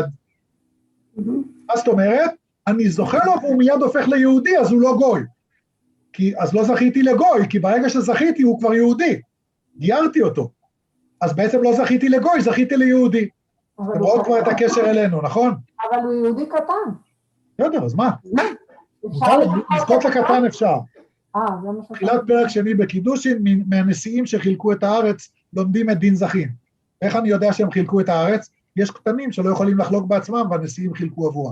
אז זאת אומרת, אני זוכה לו והוא מיד הופך ליהודי, אז הוא לא גוי. כי, אז לא זכיתי לגוי, כי ברגע שזכיתי הוא כבר יהודי. גיירתי אותו. אז בעצם לא זכיתי לגוי, זכיתי ליהודי. אתם רואות כבר את הקשר אלינו, נכון? אבל הוא יהודי קטן. בסדר, אז מה? אפשר לזכות לקטן אפשר. אה, זה מה שאתה... תחילת פרק שני בקידושין, מהנשיאים שחילקו את הארץ, לומדים את דין זכין. איך אני יודע שהם חילקו את הארץ? יש קטנים שלא יכולים לחלוק בעצמם, והנשיאים חילקו עבורם.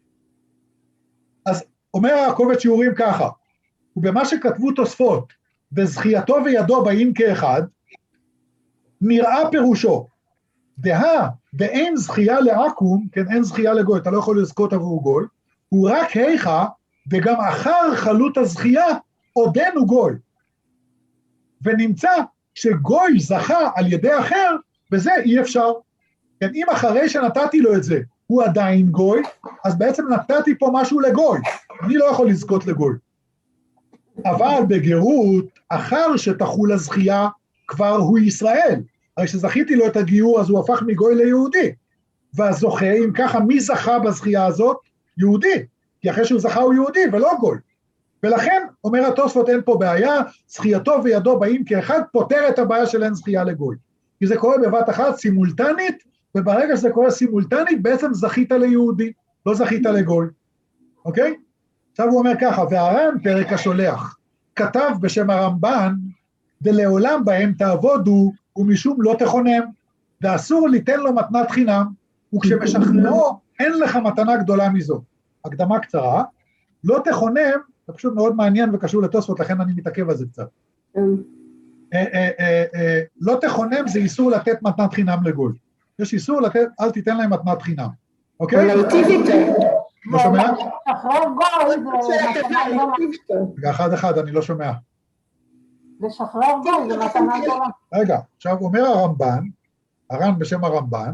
אז אומר הקובץ שיעורים ככה, ובמה שכתבו תוספות, בזכייתו וידו באים כאחד, נראה פירושו, דהה ואין זכייה לעקום, כן, אין זכייה לגוי, אתה לא יכול לזכות עבור גוי, הוא רק היכה, וגם אחר חלות הזכייה, עודנו גוי. ונמצא שגוי זכה על ידי אחר, וזה אי אפשר. כן, אם אחרי שנתתי לו את זה, הוא עדיין גוי, אז בעצם נתתי פה משהו לגוי, אני לא יכול לזכות לגוי. אבל בגרות, אחר שתחול הזכייה, כבר הוא ישראל. הרי שזכיתי לו את הגיור, אז הוא הפך מגוי ליהודי. והזוכה, אם ככה, מי זכה בזכייה הזאת? יהודי. כי אחרי שהוא זכה הוא יהודי ולא גוי. ולכן, אומר התוספות, אין פה בעיה, זכייתו וידו באים כאחד, פותר את הבעיה של אין זכייה לגוי. כי זה קורה בבת אחת, סימולטנית, וברגע שזה קורה סימולטנית, בעצם זכית ליהודי, לא זכית לגוי. אוקיי? עכשיו הוא אומר ככה, והר"ן, פרק השולח, כתב בשם הרמב"ן, ולעולם בהם תעבודו, ומשום לא תכונם, ואסור ליתן לו מתנת חינם, וכשמשכנעו, אין לך מתנה גדולה מזו. הקדמה קצרה, לא תכונם, זה פשוט מאוד מעניין וקשור לתוספות, לכן אני מתעכב על זה קצת. לא תכונם זה איסור לתת מתנת חינם לגוי. יש איסור לתת, אל תיתן להם מתנת חינם. אוקיי? להיטיב איתו. לא שומע? לשחרר גוי זה מתנה גדולה. רגע, אחד אחד, אני לא שומע. לשחרר גוי זה מתנה גדולה. רגע, עכשיו אומר הרמב"ן, הר"ן בשם הרמב"ן,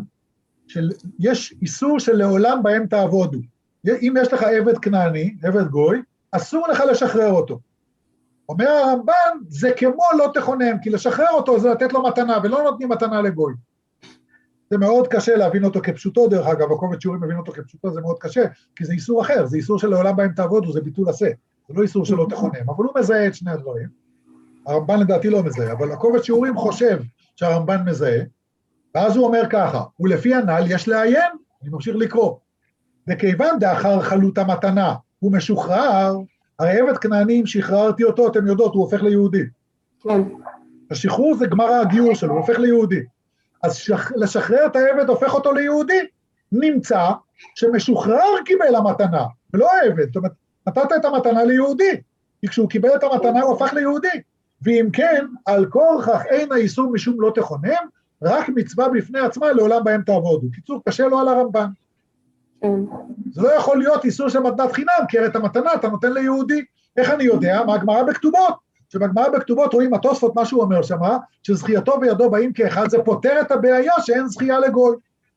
שיש איסור שלעולם בהם תעבודו. אם יש לך עבד כנעני, עבד גוי, אסור לך לשחרר אותו. אומר הרמב"ן, זה כמו לא תכונן, כי לשחרר אותו זה לתת לו מתנה, ולא נותנים מתנה לגוי. זה מאוד קשה להבין אותו כפשוטו, דרך אגב, הקובץ שיעורים מבין אותו כפשוטו, זה מאוד קשה, כי זה איסור אחר, זה איסור שלעולם בהם תעבודו, זה ביטול עשה, זה לא איסור שלא תכונן, אבל הוא מזהה את שני הדברים. הרמב"ן לדעתי לא מזהה, אבל הקובץ שיעורים חושב שהרמב"ן מזהה, ואז הוא אומר ככה, ולפי הנ"ל יש לעיין, אני ממשיך לקרוא, וכיוון דאחר חלות המתנה, הוא משוחרר, הרי עבד כנעני אם שחררתי אותו, אתם יודעות, הוא הופך ליהודי. כן. השחרור זה גמר הגיור שלו, הוא הופך ליהודי. אז שח... לשחרר את העבד הופך אותו ליהודי, נמצא שמשוחרר קיבל המתנה, ולא העבד, זאת אומרת, נתת את המתנה ליהודי, כי כשהוא קיבל את המתנה הוא הפך ליהודי, ואם כן, על כורכך אין האיסור משום לא תכונן, רק מצווה בפני עצמה לעולם בהם תעבודו. קיצור, קשה לו על הרמב"ן. זה לא יכול להיות איסור של מתנת חינם, כי הרי את המתנה אתה נותן ליהודי. איך אני יודע? מה הגמרא בכתובות? שבגמרא בכתובות רואים התוספות מה שהוא אומר שמה, שזכייתו וידו באים כאחד, זה פותר את הבעיה שאין זכייה לגוי.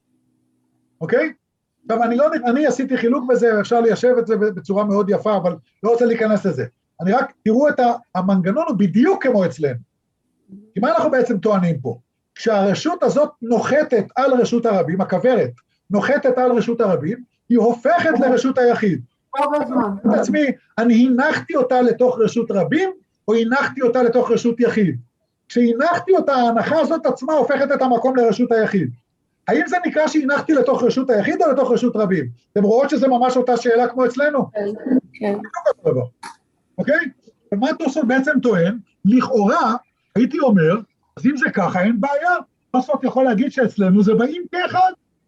אוקיי? עכשיו, אני, לא, אני עשיתי חילוק בזה, אפשר ליישב את זה בצורה מאוד יפה, אבל לא רוצה להיכנס לזה. אני רק, תראו את המנגנון הוא בדיוק כמו אצלנו. כי מה אנחנו בעצם טוענים פה? כשהרשות הזאת נוחתת על רשות הרבים, הכוורת, נוחתת על רשות הרבים, היא הופכת לרשות היחיד. את עצמי, אני הנחתי אותה לתוך רשות רבים, או הנחתי אותה לתוך רשות יחיד. כשהנחתי אותה, ההנחה הזאת עצמה הופכת את המקום לרשות היחיד. האם זה נקרא שהנחתי לתוך רשות היחיד או לתוך רשות רבים? אתם רואות שזה ממש אותה שאלה כמו אצלנו? כן. אוקיי? ומה תוספות בעצם טוען? לכאורה, הייתי אומר, אז אם זה ככה, אין בעיה. תוספות יכול להגיד שאצלנו זה באים כאחד.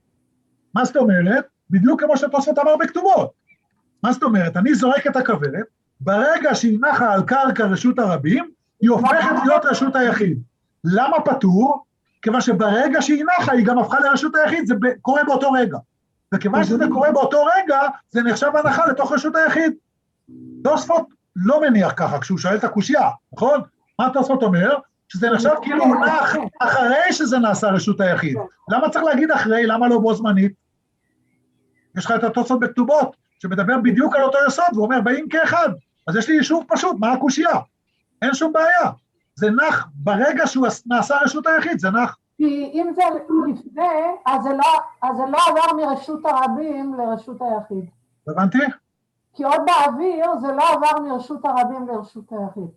מה זאת אומרת? בדיוק כמו שתוספות אמר בכתובות. מה זאת אומרת? אני זורק את הכוורת, ברגע שהיא נחה על קרקע רשות הרבים, היא הופכת להיות רשות היחיד. למה פטור? כיוון שברגע שהיא נחה, היא גם הפכה לרשות היחיד, זה קורה באותו רגע. וכיוון שזה קורה באותו רגע, זה נחשב הנחה לתוך רשות היחיד. תוספות לא מניח ככה, כשהוא שואל את הקושיה, נכון? מה תוספות אומר? שזה נחשב כאילו הוא נח אחרי שזה נעשה רשות היחיד. למה צריך להגיד אחרי? למה לא בו זמנית? יש לך את התוספות בכתובות, שמדבר בדיוק על אותו יסוד, והוא אומר, באים כאחד. אז יש לי יישוב פשוט, מה הקושיה? אין שום בעיה. זה נח ברגע שהוא נעשה רשות היחיד, זה נח. כי אם זה לפני, אז זה לא, אז זה לא עבר מרשות הרבים לרשות היחיד. הבנתי? כי עוד באוויר זה לא עבר מרשות הרבים לרשות היחיד.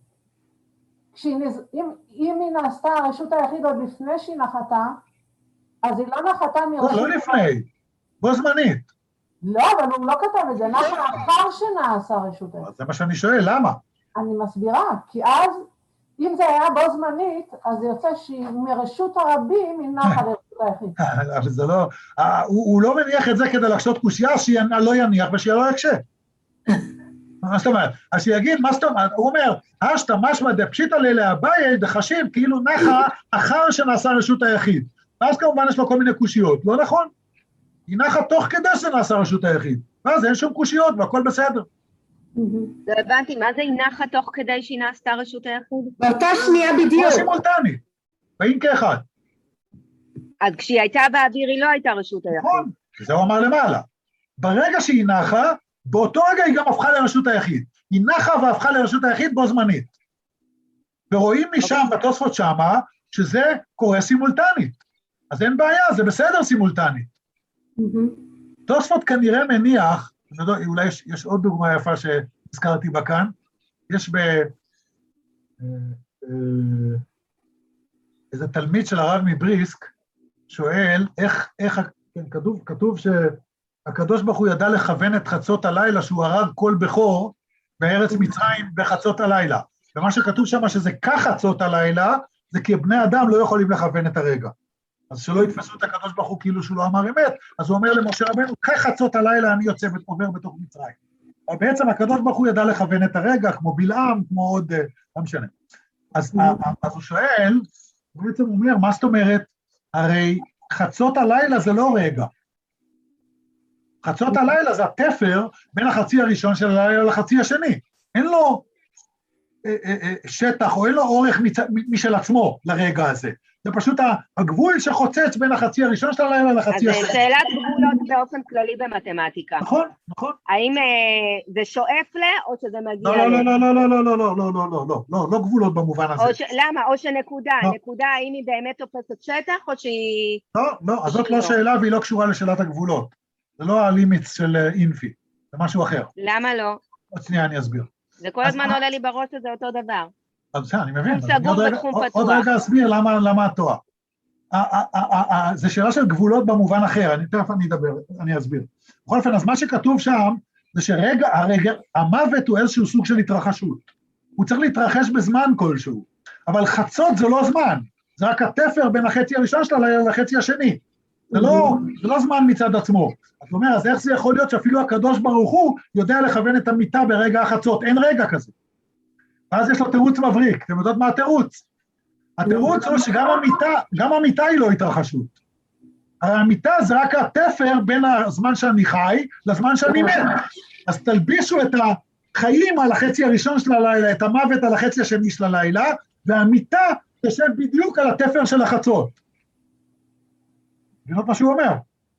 כשנז... אם, אם היא נעשתה רשות היחיד עוד לפני שהיא נחתה, אז היא לא נחתה מרשות... לא, לא לפני, בו זמנית. לא, אבל הוא לא כתב את זה, נחה לאחר שנעשה רשות היחיד. זה מה שאני שואל, למה? אני מסבירה, כי אז, אם זה היה בו זמנית, אז זה יוצא שהיא מרשות הרבים היא נחה לרשות היחיד. אבל זה לא, הוא לא מניח את זה כדי לחשוד קושיה, שלא יניח ושיהיה לא יקשה. מה זאת אומרת? אז שיגיד, מה זאת אומרת? הוא אומר, אשתא משמע דפשיטא ליה לאביי דחשיב כאילו נחה אחר שנעשה רשות היחיד. ואז כמובן יש לו כל מיני קושיות, לא נכון? היא נחה תוך כדי שנעשה רשות היחיד. ואז אין שום קושיות והכל בסדר. לא הבנתי, מה זה היא נחה תוך כדי שהיא נעשתה רשות היחיד? באותה שנייה בדיוק. כמו סימולטני, באים כאחד. אז כשהיא הייתה באוויר היא לא הייתה רשות היחיד. נכון, זה הוא אמר למעלה. ברגע שהיא נחה, באותו רגע היא גם הפכה לרשות היחיד. היא נחה והפכה לרשות היחיד בו זמנית. ורואים משם, בתוספות שמה, שזה קורה סימולטנית. אז אין בעיה, זה בסדר סימולטנית. תוספות כנראה מניח, אולי יש, יש עוד דוגמה יפה שהזכרתי בה כאן, יש ב... איזה תלמיד של הרב מבריסק, שואל איך, איך, כתוב, כתוב שהקדוש ברוך הוא ידע לכוון את חצות הלילה, שהוא הרג כל בכור בארץ מצרים בחצות הלילה. ומה שכתוב שם שזה כך חצות הלילה, זה כי בני אדם לא יכולים לכוון את הרגע. אז שלא יתפסו את הקדוש ברוך הוא כאילו שהוא לא אמר אמת, אז הוא אומר למשה רבנו, כך חצות הלילה אני יוצא ועובר בתוך מצרים. אבל בעצם הקדוש ברוך הוא ידע לכוון את הרגע, כמו בלעם, כמו עוד, לא משנה. אז, אז הוא שואל, הוא בעצם אומר, מה זאת אומרת? הרי חצות הלילה זה לא רגע. חצות הלילה זה התפר בין החצי הראשון של הלילה לחצי השני. אין לו אה, אה, אה, שטח או אין לו אורך מצ... משל עצמו לרגע הזה. זה פשוט הגבול שחוצץ בין החצי הראשון של הלילה לחצי השני. אז שאלת גבולות באופן כללי במתמטיקה. נכון, נכון. האם זה שואף ל, או שזה מגיע ל? לא, לא, לא, לא, לא, לא, לא, לא, לא, לא, לא, לא, לא גבולות במובן הזה. למה? או שנקודה, נקודה, האם היא באמת תופסת שטח, או שהיא... לא, לא, אז זאת לא שאלה והיא לא קשורה לשאלת הגבולות. זה לא הלימיטס של אינפי, זה משהו אחר. למה לא? עוד שנייה אני אסביר. זה כל הזמן עולה לי בראש שזה אותו דבר. אז בסדר, אני מבין. עוד עוד רגע אסביר למה את טועה. זה שאלה של גבולות במובן אחר, אני תכף אני אדבר, אני אסביר. בכל אופן, אז מה שכתוב שם, זה שרגע, הרגע, המוות הוא איזשהו סוג של התרחשות. הוא צריך להתרחש בזמן כלשהו, אבל חצות זה לא זמן, זה רק התפר בין החצי הראשון שלה לחצי השני. זה לא, זה לא זמן מצד עצמו. זאת אומרת, אז איך זה יכול להיות שאפילו הקדוש ברוך הוא יודע לכוון את המיטה ברגע החצות? אין רגע כזה. ואז יש לו תירוץ מבריק, אתם יודעות מה התירוץ? התירוץ הוא שגם המיטה, גם המיטה היא לא התרחשות. המיטה זה רק התפר בין הזמן שאני חי לזמן שאני מת. אז תלבישו את החיים על החצי הראשון של הלילה, את המוות על החצי השני של הלילה, והמיטה תשב בדיוק על התפר של החצות. מבינות מה שהוא אומר?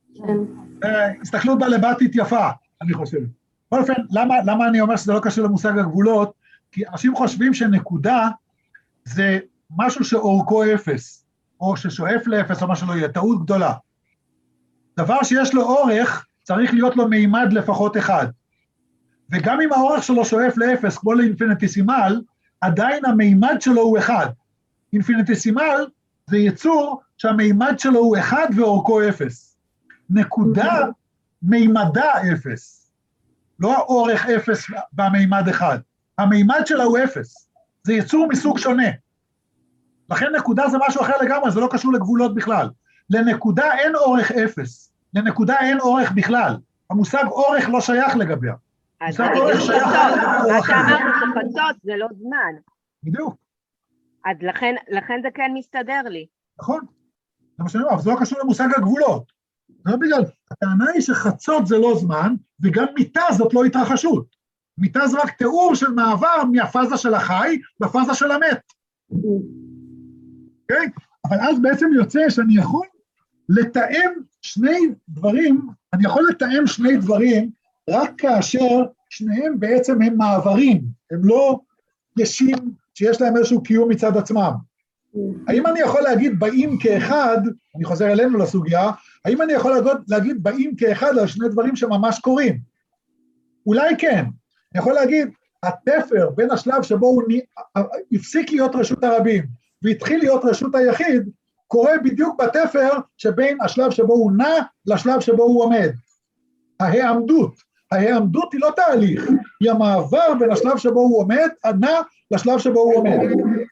הסתכלות בלבטית יפה, אני חושב. בכל אופן, למה, למה אני אומר שזה לא קשור למושג הגבולות? כי אנשים חושבים שנקודה זה משהו שאורכו אפס, או ששואף לאפס, או מה שלא יהיה, טעות גדולה. דבר שיש לו אורך, צריך להיות לו מימד לפחות אחד. וגם אם האורך שלו שואף לאפס, כמו לאינפיניטיסימל, עדיין המימד שלו הוא אחד. אינפיניטיסימל זה יצור שהמימד שלו הוא אחד ואורכו אפס. נקודה מימדה אפס. לא האורך אפס במימד אחד. המימד שלה הוא אפס. זה יצור מסוג שונה. לכן נקודה זה משהו אחר לגמרי, זה לא קשור לגבולות בכלל. לנקודה אין אורך אפס. לנקודה אין אורך בכלל. המושג אורך לא שייך לגביה. המושג אורך שייך לגביה. מה שאמרת שחצות זה לא זמן. בדיוק. אז לכן, לכן זה כן מסתדר לי. נכון. זה מה שאני אומר, אבל זה לא קשור למושג הגבולות. זה לא בגלל, הטענה היא שחצות זה לא זמן, וגם מיטה זאת לא התרחשות. מיטה זה רק תיאור של מעבר מהפאזה של החי לפאזה של המת. אוקיי? אבל אז בעצם יוצא שאני יכול לתאם שני דברים, אני יכול לתאם שני דברים, רק כאשר שניהם בעצם הם מעברים, הם לא ישים שיש להם איזשהו קיום מצד עצמם. האם אני יכול להגיד באים כאחד, אני חוזר אלינו לסוגיה, האם אני יכול להגיד, להגיד באים כאחד על שני דברים שממש קורים? אולי כן. אני יכול להגיד, התפר בין השלב שבו הוא הפסיק להיות רשות הרבים, והתחיל להיות רשות היחיד, קורה בדיוק בתפר שבין השלב שבו הוא נע לשלב שבו הוא עומד. ההעמדות. ההעמדות היא לא תהליך, היא המעבר בין השלב שבו הוא עומד, נע לשלב שבו הוא עומד.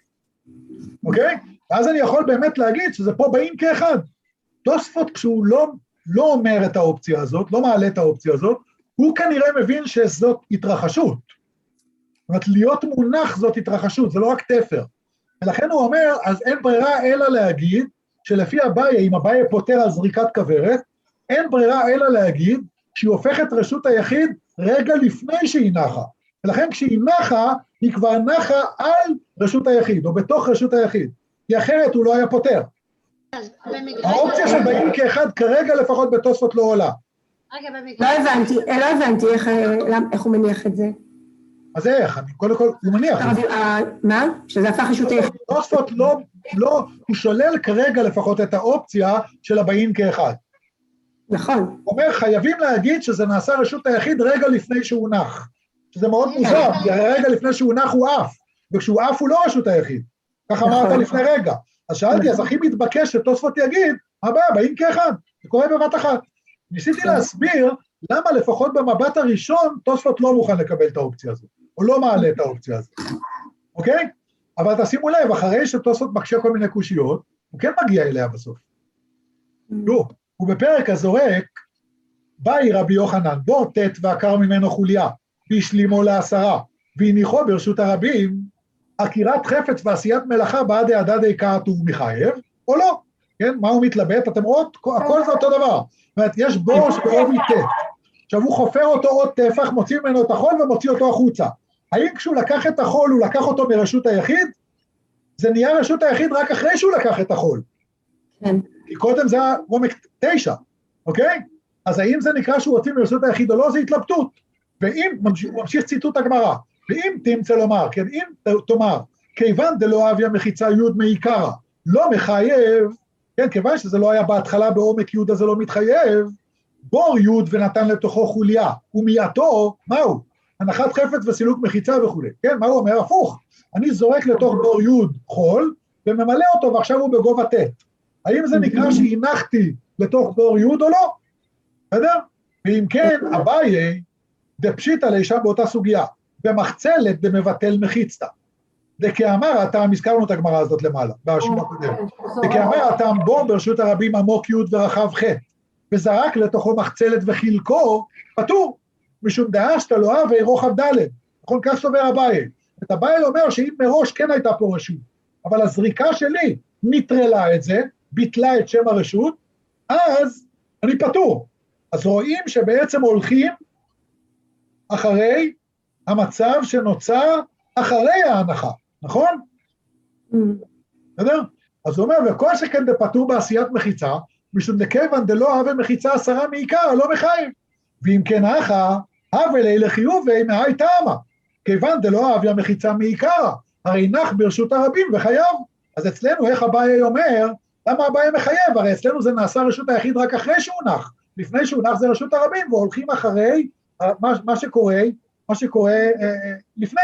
אוקיי? ואז אני יכול באמת להגיד שזה פה באים כאחד. תוספות כשהוא לא, לא אומר את האופציה הזאת, לא מעלה את האופציה הזאת, הוא כנראה מבין שזאת התרחשות. זאת אומרת, להיות מונח זאת התרחשות, זה לא רק תפר. ולכן הוא אומר, אז אין ברירה אלא להגיד, שלפי הבעיה, אם הבעיה פותר על זריקת כברת, אין ברירה אלא להגיד, שהיא הופכת רשות היחיד רגע לפני שהיא נחה. ולכן כשהיא נחה, היא כבר נחה על רשות היחיד, או בתוך רשות היחיד. כי אחרת הוא לא היה פותר. האופציה של באים כאחד כרגע לפחות בתוספות לא עולה. לא הבנתי, לא הבנתי איך הוא מניח את זה. אז איך? אני קודם כל, הוא מניח. מה? שזה הפך רשות היחיד. תוספות לא, לא, הוא שולל כרגע לפחות את האופציה של הבאים כאחד. נכון. הוא אומר, חייבים להגיד שזה נעשה רשות היחיד רגע לפני שהוא נח. שזה מאוד מוזר, כי הרגע לפני שהוא נח הוא אף, וכשהוא אף הוא לא רשות היחיד. כך אמרת לפני רגע. אז שאלתי, אז הכי מתבקש שתוספות יגיד, הבא, באים כאחד, זה קורה בבת אחת. ניסיתי להסביר למה לפחות במבט הראשון תוספות לא מוכן לקבל את האופציה הזאת, או לא מעלה את האופציה הזאת. אוקיי? אבל תשימו לב, אחרי שתוספות מקשה כל מיני קושיות, הוא כן מגיע אליה בסוף. לא, הוא בפרק הזורק, באי רבי יוחנן, בור תת ועקר ממנו חוליה, והשלימו לעשרה, והניחו ברשות הרבים, עקירת חפץ ועשיית מלאכה בעד העדדי קעתו ומחייב, או לא, כן? מה הוא מתלבט? אתם רואים, הכל זה אותו דבר. זאת אומרת, יש בור שבעובי תת, עכשיו הוא חופר אותו עוד טפח, מוציא ממנו את החול ומוציא אותו החוצה. האם כשהוא לקח את החול, הוא לקח אותו מרשות היחיד? זה נהיה רשות היחיד רק אחרי שהוא לקח את החול. כן. כי קודם זה היה עומק תשע, אוקיי? אז האם זה נקרא שהוא הוציא מרשות היחיד או לא, זה התלבטות. ואם, הוא ממשיך ציטוט הגמרא, ואם תמצא לומר, כן, אם תאמר, כיוון דלא אביה מחיצה י' מעיקרא, לא מחייב, כן, כיוון שזה לא היה בהתחלה בעומק י' אז זה לא מתחייב, בור י' ונתן לתוכו חוליה, ומייתו, מהו? הנחת חפץ וסילוק מחיצה וכו'. כן, מה הוא אומר? הפוך, אני זורק לתוך בור י' חול, וממלא אותו ועכשיו הוא בגובה ט'. האם זה נקרא שהנחתי לתוך בור י' או לא? בסדר? ואם כן, אביי, דפשיטא ליה שם באותה סוגיה, במחצלת דמבטל מחיצתא. דכאמר הטעם, הזכרנו את הגמרא הזאת למעלה, בשיעור הקודם. דכאמר הטעם בור ברשות הרבים עמוק י' ורחב ח', וזרק לתוכו מחצלת וחילקו, פטור, משום דאשתא לא הוה רוחב ד'. נכון, כך סובר אביי. את אביי אומר שאם מראש כן הייתה פה רשות, אבל הזריקה שלי נטרלה את זה, ביטלה את שם הרשות, אז אני פטור. אז רואים שבעצם הולכים אחרי המצב שנוצר אחרי ההנחה, נכון? בסדר? אז הוא אומר, וכל שכן דפטור בעשיית מחיצה, משום דכיוון דלא הווה מחיצה עשרה מעיקרא, לא מחייב. ואם כן אחא, הווה ליה לחיובי מאי טעמא, כיוון דלא הווה מחיצה מעיקרא, הרי נח ברשות הרבים וחייב. אז אצלנו איך אביי אומר, למה אביי מחייב? הרי אצלנו זה נעשה רשות היחיד רק אחרי שהוא נח, לפני שהוא נח זה רשות הרבים, והולכים אחרי מה, מה שקורה, מה שקורה אה, לפני.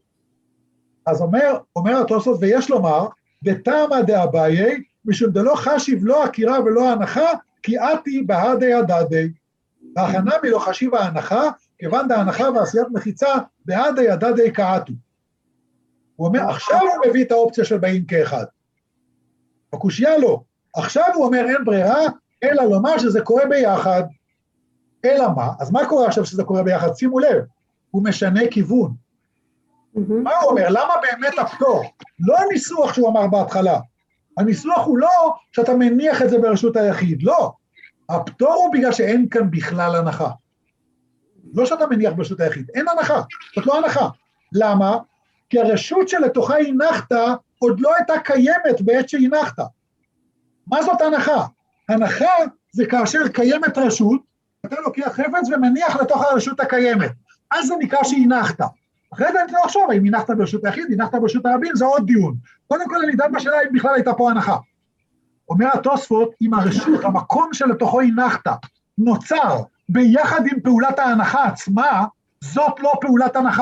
אז אומר, אומר התוספות, ויש לומר, דתמא דאביי, משום דלא חשיב לא הכירה ולא ההנחה, כי עתי בהדי הדדי. והכנה מלא חשיב ההנחה, כיוון דהנחה ועשיית מחיצה, בהדי הדדי כעתו. הוא אומר, עכשיו הוא מביא את האופציה של באים כאחד. בקושיה לא. עכשיו הוא אומר, אין ברירה, אלא לומר שזה קורה ביחד. אלא מה? אז מה קורה עכשיו שזה קורה ביחד? שימו לב, הוא משנה כיוון. מה הוא אומר? למה באמת הפטור? לא הניסוח שהוא אמר בהתחלה. הניסוח הוא לא שאתה מניח את זה ברשות היחיד, לא. הפטור הוא בגלל שאין כאן בכלל הנחה. לא שאתה מניח ברשות היחיד, אין הנחה, זאת לא הנחה. למה? כי הרשות שלתוכה הנחת עוד לא הייתה קיימת בעת שהנחת. מה זאת הנחה? הנחה זה כאשר קיימת רשות, אתה לוקח חפץ ומניח לתוך הרשות הקיימת. אז זה נקרא שהנחת. אחרי זה אני לא עכשיו, אם הנחת ברשות היחיד, הנחת ברשות הרבים, זה עוד דיון. קודם כל אני דן בשאלה אם בכלל הייתה פה הנחה. אומר התוספות, אם הרשות, המקום שלתוכו הנחת, נוצר ביחד עם פעולת ההנחה עצמה, זאת לא פעולת הנחה.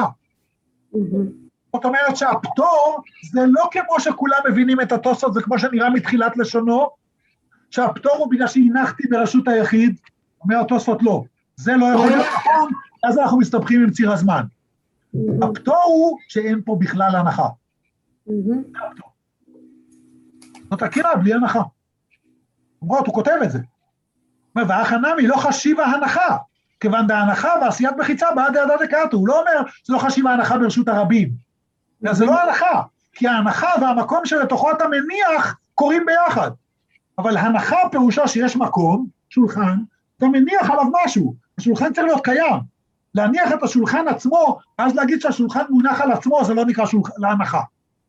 זאת אומרת שהפטור, זה לא כמו שכולם מבינים את התוספות, זה כמו שנראה מתחילת לשונו, שהפטור הוא בגלל שהנחתי ברשות היחיד, אומר התוספות לא. זה לא יכול להיות נכון, אז אנחנו מסתבכים עם ציר הזמן. הפטור הוא שאין פה בכלל הנחה. זאת הכירה בלי הנחה. הוא כותב את זה. וההכנה היא לא חשיבה הנחה, כיוון דהנחה ועשיית מחיצה בעד הדד הכתו. הוא לא אומר זה לא חשיבה הנחה ברשות הרבים. זה לא הנחה, כי ההנחה והמקום שלתוכו אתה מניח קוראים ביחד. אבל הנחה פירושו שיש מקום, שולחן, אתה מניח עליו משהו. השולחן צריך להיות קיים. להניח את השולחן עצמו, אז להגיד שהשולחן מונח על עצמו, זה לא נקרא שולח... להנחה.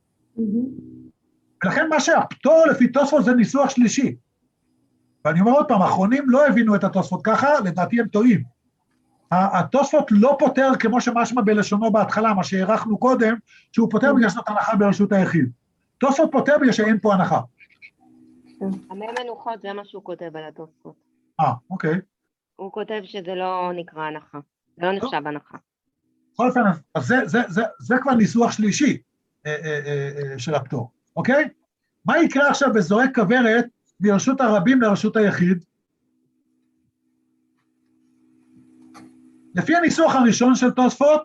ולכן מה שהפטור לפי תוספות זה ניסוח שלישי. ואני אומר עוד פעם, האחרונים לא הבינו את התוספות ככה, לדעתי הם טועים. התוספות לא פותר כמו שמשמע בלשונו בהתחלה, מה שהערכנו קודם, שהוא פותר בגלל שזאת הנחה ברשות היחיד. תוספות פותר בגלל שאין פה הנחה. המי מנוחות זה מה שהוא כותב על התוספות. אה, אוקיי. הוא כותב שזה לא נקרא הנחה, זה לא נחשב הנחה. בכל אופן, אז זה, זה, זה, זה כבר ניסוח שלישי אה, אה, אה, של הפטור, אוקיי? מה יקרה עכשיו בזורק כוורת מרשות הרבים לרשות היחיד? לפי הניסוח הראשון של תוספות,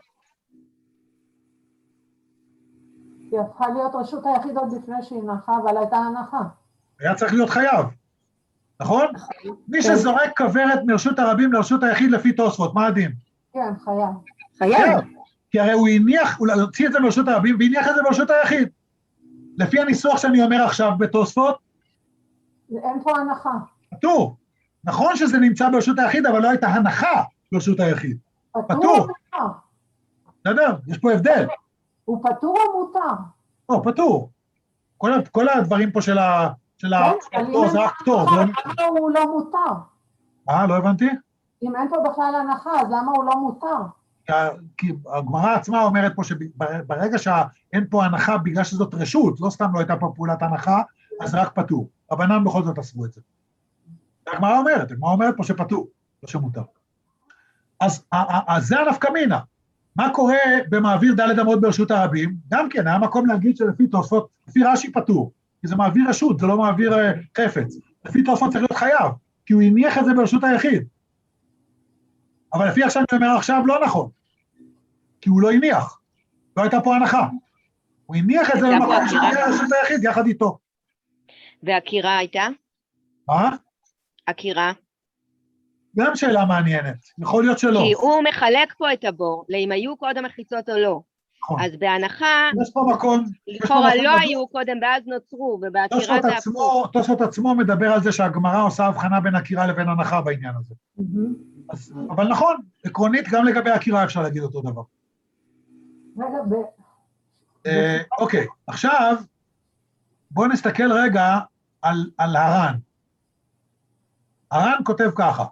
היא הפכה להיות רשות היחיד עוד לפני שהיא נחה, אבל הייתה הנחה. היה צריך להיות חייב, נכון? מי שזורק כוורת מרשות הרבים לרשות היחיד לפי תוספות, מה הדין? כן, חייב. חייב. כי הרי הוא הניח, הוא הוציא את זה מרשות הרבים, והניח את זה ברשות היחיד. לפי הניסוח שאני אומר עכשיו בתוספות, אין פה הנחה. כתוב, נכון שזה נמצא ברשות היחיד, אבל לא הייתה הנחה ברשות היחיד. פטור. בסדר? יש פה הבדל. הוא פטור או מותר? לא, פטור. כל, כל הדברים פה של ה... של הפטור זה רק פטור. למה הוא לא מותר? אה, לא הבנתי? אם אין פה בכלל הנחה, אז למה הוא לא מותר? כי הגמרא עצמה אומרת פה שברגע שאין פה הנחה בגלל שזאת רשות, לא סתם לא הייתה פה פעולת הנחה, אז רק פטור. רבנן בכל זאת עשו את זה. הגמרא אומרת, הגמרא אומרת פה שפטור, לא שמותר. אז, אז זה הנפקא מינה. מה קורה במעביר ד' אמות ברשות הרבים? גם כן, היה מקום להגיד שלפי תוספות, לפי רש"י פטור, כי זה מעביר רשות, זה לא מעביר חפץ. לפי תוספות צריך להיות חייב, כי הוא הניח את זה ברשות היחיד. אבל לפי עכשיו אני אומר עכשיו לא נכון, כי הוא לא הניח, לא הייתה פה הנחה. הוא הניח את זה במקום של הרשות היחיד יחד איתו. והקירה הייתה? מה? הקירה. גם שאלה מעניינת, יכול להיות שלא. כי הוא מחלק פה את הבור, לאם היו קודם מחיצות או לא. נכון. אז בהנחה, יש פה מקום, לכאורה לא היו קודם ואז נוצרו, ובהקירה זה הפוך. תוספות עצמו מדבר על זה שהגמרא עושה הבחנה בין הקירה לבין הנחה בעניין הזה. אז, אבל נכון, עקרונית גם לגבי הקירה אפשר להגיד אותו דבר. אה, אוקיי, עכשיו בואו נסתכל רגע על, על הר"ן. הר"ן כותב ככה,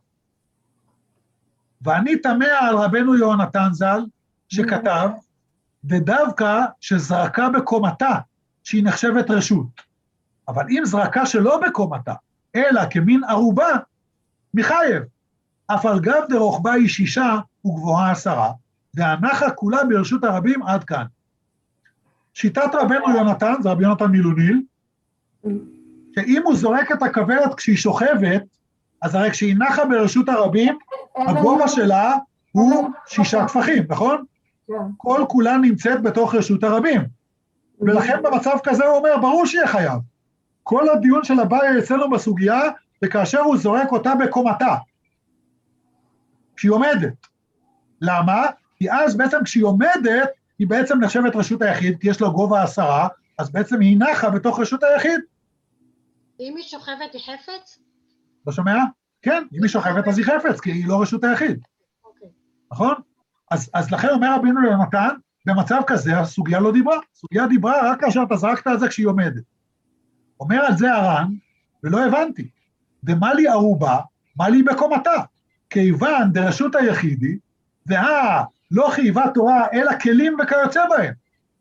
ואני תמה על רבנו יהונתן ז"ל, שכתב, ודווקא שזרקה בקומתה, שהיא נחשבת רשות. אבל אם זרקה שלא בקומתה, אלא כמין ערובה, מחייב. אף על גב דרוחבה היא שישה וגבוהה עשרה, והנחה כולה ברשות הרבים עד כאן. שיטת רבנו יונתן, זה רבי יונתן מילוניל, שאם הוא זורק את הכוורת כשהיא שוכבת, אז הרי כשהיא נחה ברשות הרבים, הגובה שלה הוא שישה טפחים, נכון? כל כולה נמצאת בתוך רשות הרבים. ולכן במצב כזה הוא אומר, ברור שיהיה חייב. כל הדיון של הבעיה אצלנו בסוגיה, וכאשר הוא זורק אותה בקומתה, כשהיא עומדת. למה? כי אז בעצם כשהיא עומדת, היא בעצם נחשבת רשות היחיד, כי יש לו גובה עשרה, אז בעצם היא נחה בתוך רשות היחיד. אם היא שוכבת היא חפץ? לא שומע? כן, אם היא שוכבת אז היא חפץ, כי היא לא רשות היחיד. אוקיי. נכון? אז, אז לכן אומר רבינו יונתן, במצב כזה הסוגיה לא דיברה, הסוגיה דיברה רק כאשר אתה זרקת על זה כשהיא עומדת. אומר על זה הר"ן, ולא הבנתי, ומה לי ערובה, מה לי בקומתה, כיוון דרשות היחידי, וה לא חייבה תורה אלא כלים וכיוצא בהם.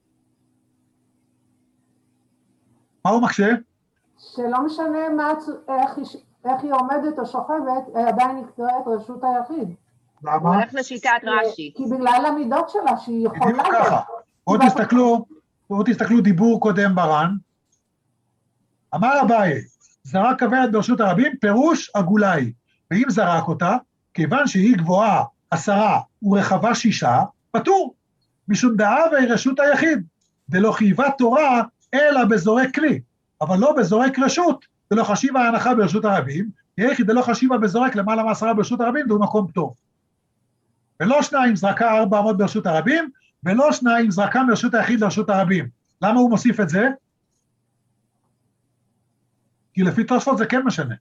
מה הוא מקשה? שלא משנה מה, איך, איך היא עומדת או שוכבת, עדיין נקראת רשות היחיד. למה? הוא הולך לשיטת רש"י. כי בגלל המידות שלה, שהיא יכולה... בדיוק ככה. עוד תסתכלו, עוד תסתכלו דיבור קודם בר"ן. אמר אביי, זרק כוורת ברשות הרבים, פירוש עגולאי. ואם זרק אותה, כיוון שהיא גבוהה עשרה ורחבה שישה, פטור. משום דאבי רשות היחיד. דלא חייבה תורה, אלא בזורק כלי. אבל לא בזורק רשות, דלא חשיבה ההנחה ברשות הרבים, יחי דלא חשיבה בזורק למעלה מעשרה ברשות הרבים, דו מקום פטור. ולא שניים זרקה ארבע אמות ברשות הרבים, ולא שניים זרקה ברשות היחיד לרשות הרבים. למה הוא מוסיף את זה? כי לפי תוספות זה כן משנה.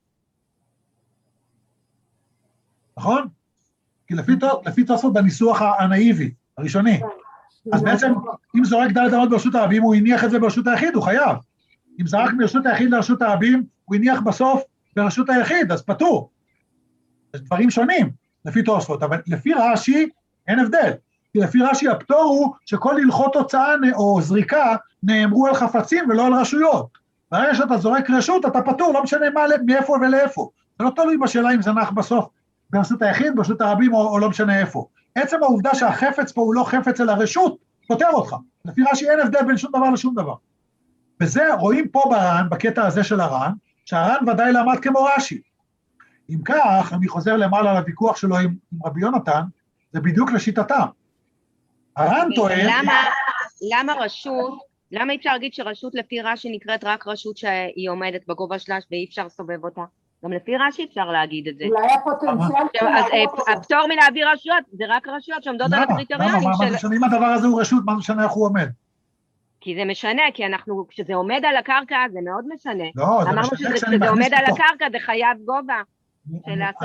נכון? כי לפי, לפי תוספות בניסוח הנאיבי, הראשוני. אז בעצם, אם זורק ד' אמות ברשות הרבים, הוא הניח את זה ברשות היחיד, הוא חייב. אם זרק מרשות היחיד לרשות הרבים, הוא הניח בסוף ברשות היחיד, אז פטור. יש דברים שונים, לפי תוספות, אבל לפי רש"י אין הבדל. כי לפי רש"י הפטור הוא שכל הלכות הוצאה או זריקה נאמרו על חפצים ולא על רשויות. ברגע שאתה זורק רשות, אתה פטור, לא משנה מה, מאיפה ולאיפה. זה לא תלוי בשאלה אם זה נח בסוף ברשות היחיד, ברשות הרבים או, או לא משנה איפה. עצם העובדה שהחפץ פה הוא לא חפץ אלא רשות, פותר אותך. לפי רש"י אין הבדל בין שום דבר לשום דבר. וזה רואים פה בר"ן, בקטע הזה של הר"ן, שהר"ן ודאי למד כמו רש"י. אם כך, אני חוזר למעלה לוויכוח שלו עם, עם רבי יונתן, זה בדיוק לשיטתם. הר"ן טוען... למה, למה רשות, למה אי אפשר להגיד שרשות לפי רש"י נקראת רק רשות שהיא עומדת בגובה שלה ואי אפשר לסובב אותה? גם לפי רש"י אפשר להגיד את זה. אולי הפוטנציאל... אז הפטור מלהעביר רשויות, זה רק רשויות שעומדות על הקריטריונים של... למה? מה משנה אם הדבר הזה הוא רשות, מה משנה איך הוא עומד? כי זה משנה, כי אנחנו, כשזה עומד על הקרקע, זה מאוד משנה. לא, זה משנה אמרנו שזה עומד על הקרקע, זה חייב גובה של העשרה.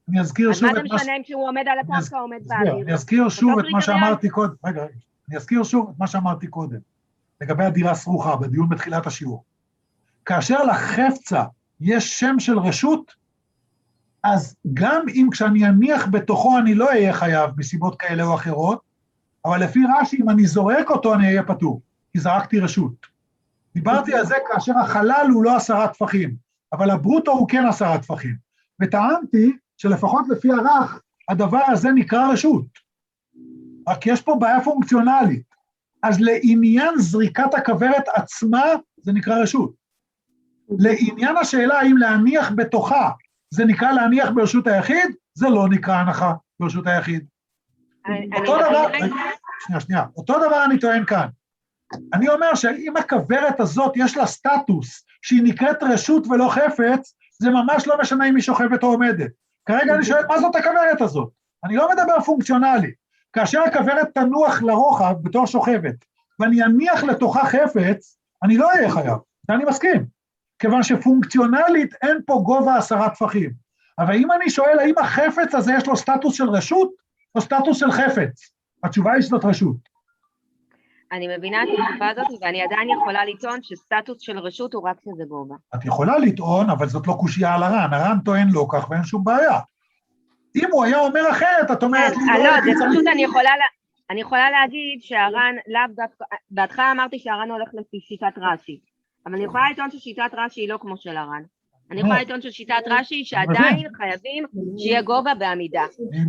אני אזכיר שוב את מה... אז מה זה משנה אם שהוא עומד על הקרקע, עומד באוויר? אני אזכיר שוב את מה שאמרתי קודם, רגע, אני אזכיר שוב את מה שאמרתי קודם, לגבי הדירה סרוחה, בדיון בתחילת השיעור. כאשר לחפצה יש שם של רשות, אז גם אם כשאני אניח בתוכו אני לא אהיה חייב מסיבות כאלה או אחרות, אבל לפי רש"י, אם אני זורק אותו אני אהיה פטור, כי זרקתי רשות. דיברתי על זה כאשר החלל הוא לא עשרה טפחים, אבל הברוטו הוא כן עשרה טפחים. וטענתי שלפחות לפי הרך, הדבר הזה נקרא רשות. רק יש פה בעיה פונקציונלית. אז לעניין זריקת הכוורת עצמה, זה נקרא רשות. לעניין השאלה האם להניח בתוכה, זה נקרא להניח ברשות היחיד, זה לא נקרא הנחה ברשות היחיד. אותו דבר, שנייה, שנייה, אותו דבר אני טוען כאן. אני אומר שאם הכוורת הזאת יש לה סטטוס, שהיא נקראת רשות ולא חפץ, זה ממש לא משנה אם היא שוכבת או עומדת. כרגע אני שואל, מה זאת הכוורת הזאת? אני לא מדבר פונקציונלי. כאשר הכוורת תנוח לרוחב בתור שוכבת, ואני אניח לתוכה חפץ, אני לא אהיה חייב, ואני מסכים. כיוון שפונקציונלית אין פה גובה עשרה טפחים. אבל אם אני שואל, האם החפץ הזה יש לו סטטוס של רשות, או סטטוס של חפץ? התשובה היא שזאת רשות. אני מבינה את התשובה הזאת, ואני עדיין יכולה לטעון שסטטוס של רשות הוא רק שזה גובה. את יכולה לטעון, אבל זאת לא קושייה על הר"ן. הר"ן טוען לא כך, ואין שום בעיה. אם הוא היה אומר אחרת, את אומרת... לא, זה פשוט אני יכולה להגיד שהר"ן לאו דווקא... בהתחלה אמרתי שהר"ן הולך לפי שיטת רש"י, אבל אני יכולה לטעון ששיטת רש"י היא לא כמו של הר"ן. אני יכולה לטעון ששיטת רש"י שעדיין חייבים שיהיה גובה בעמידה.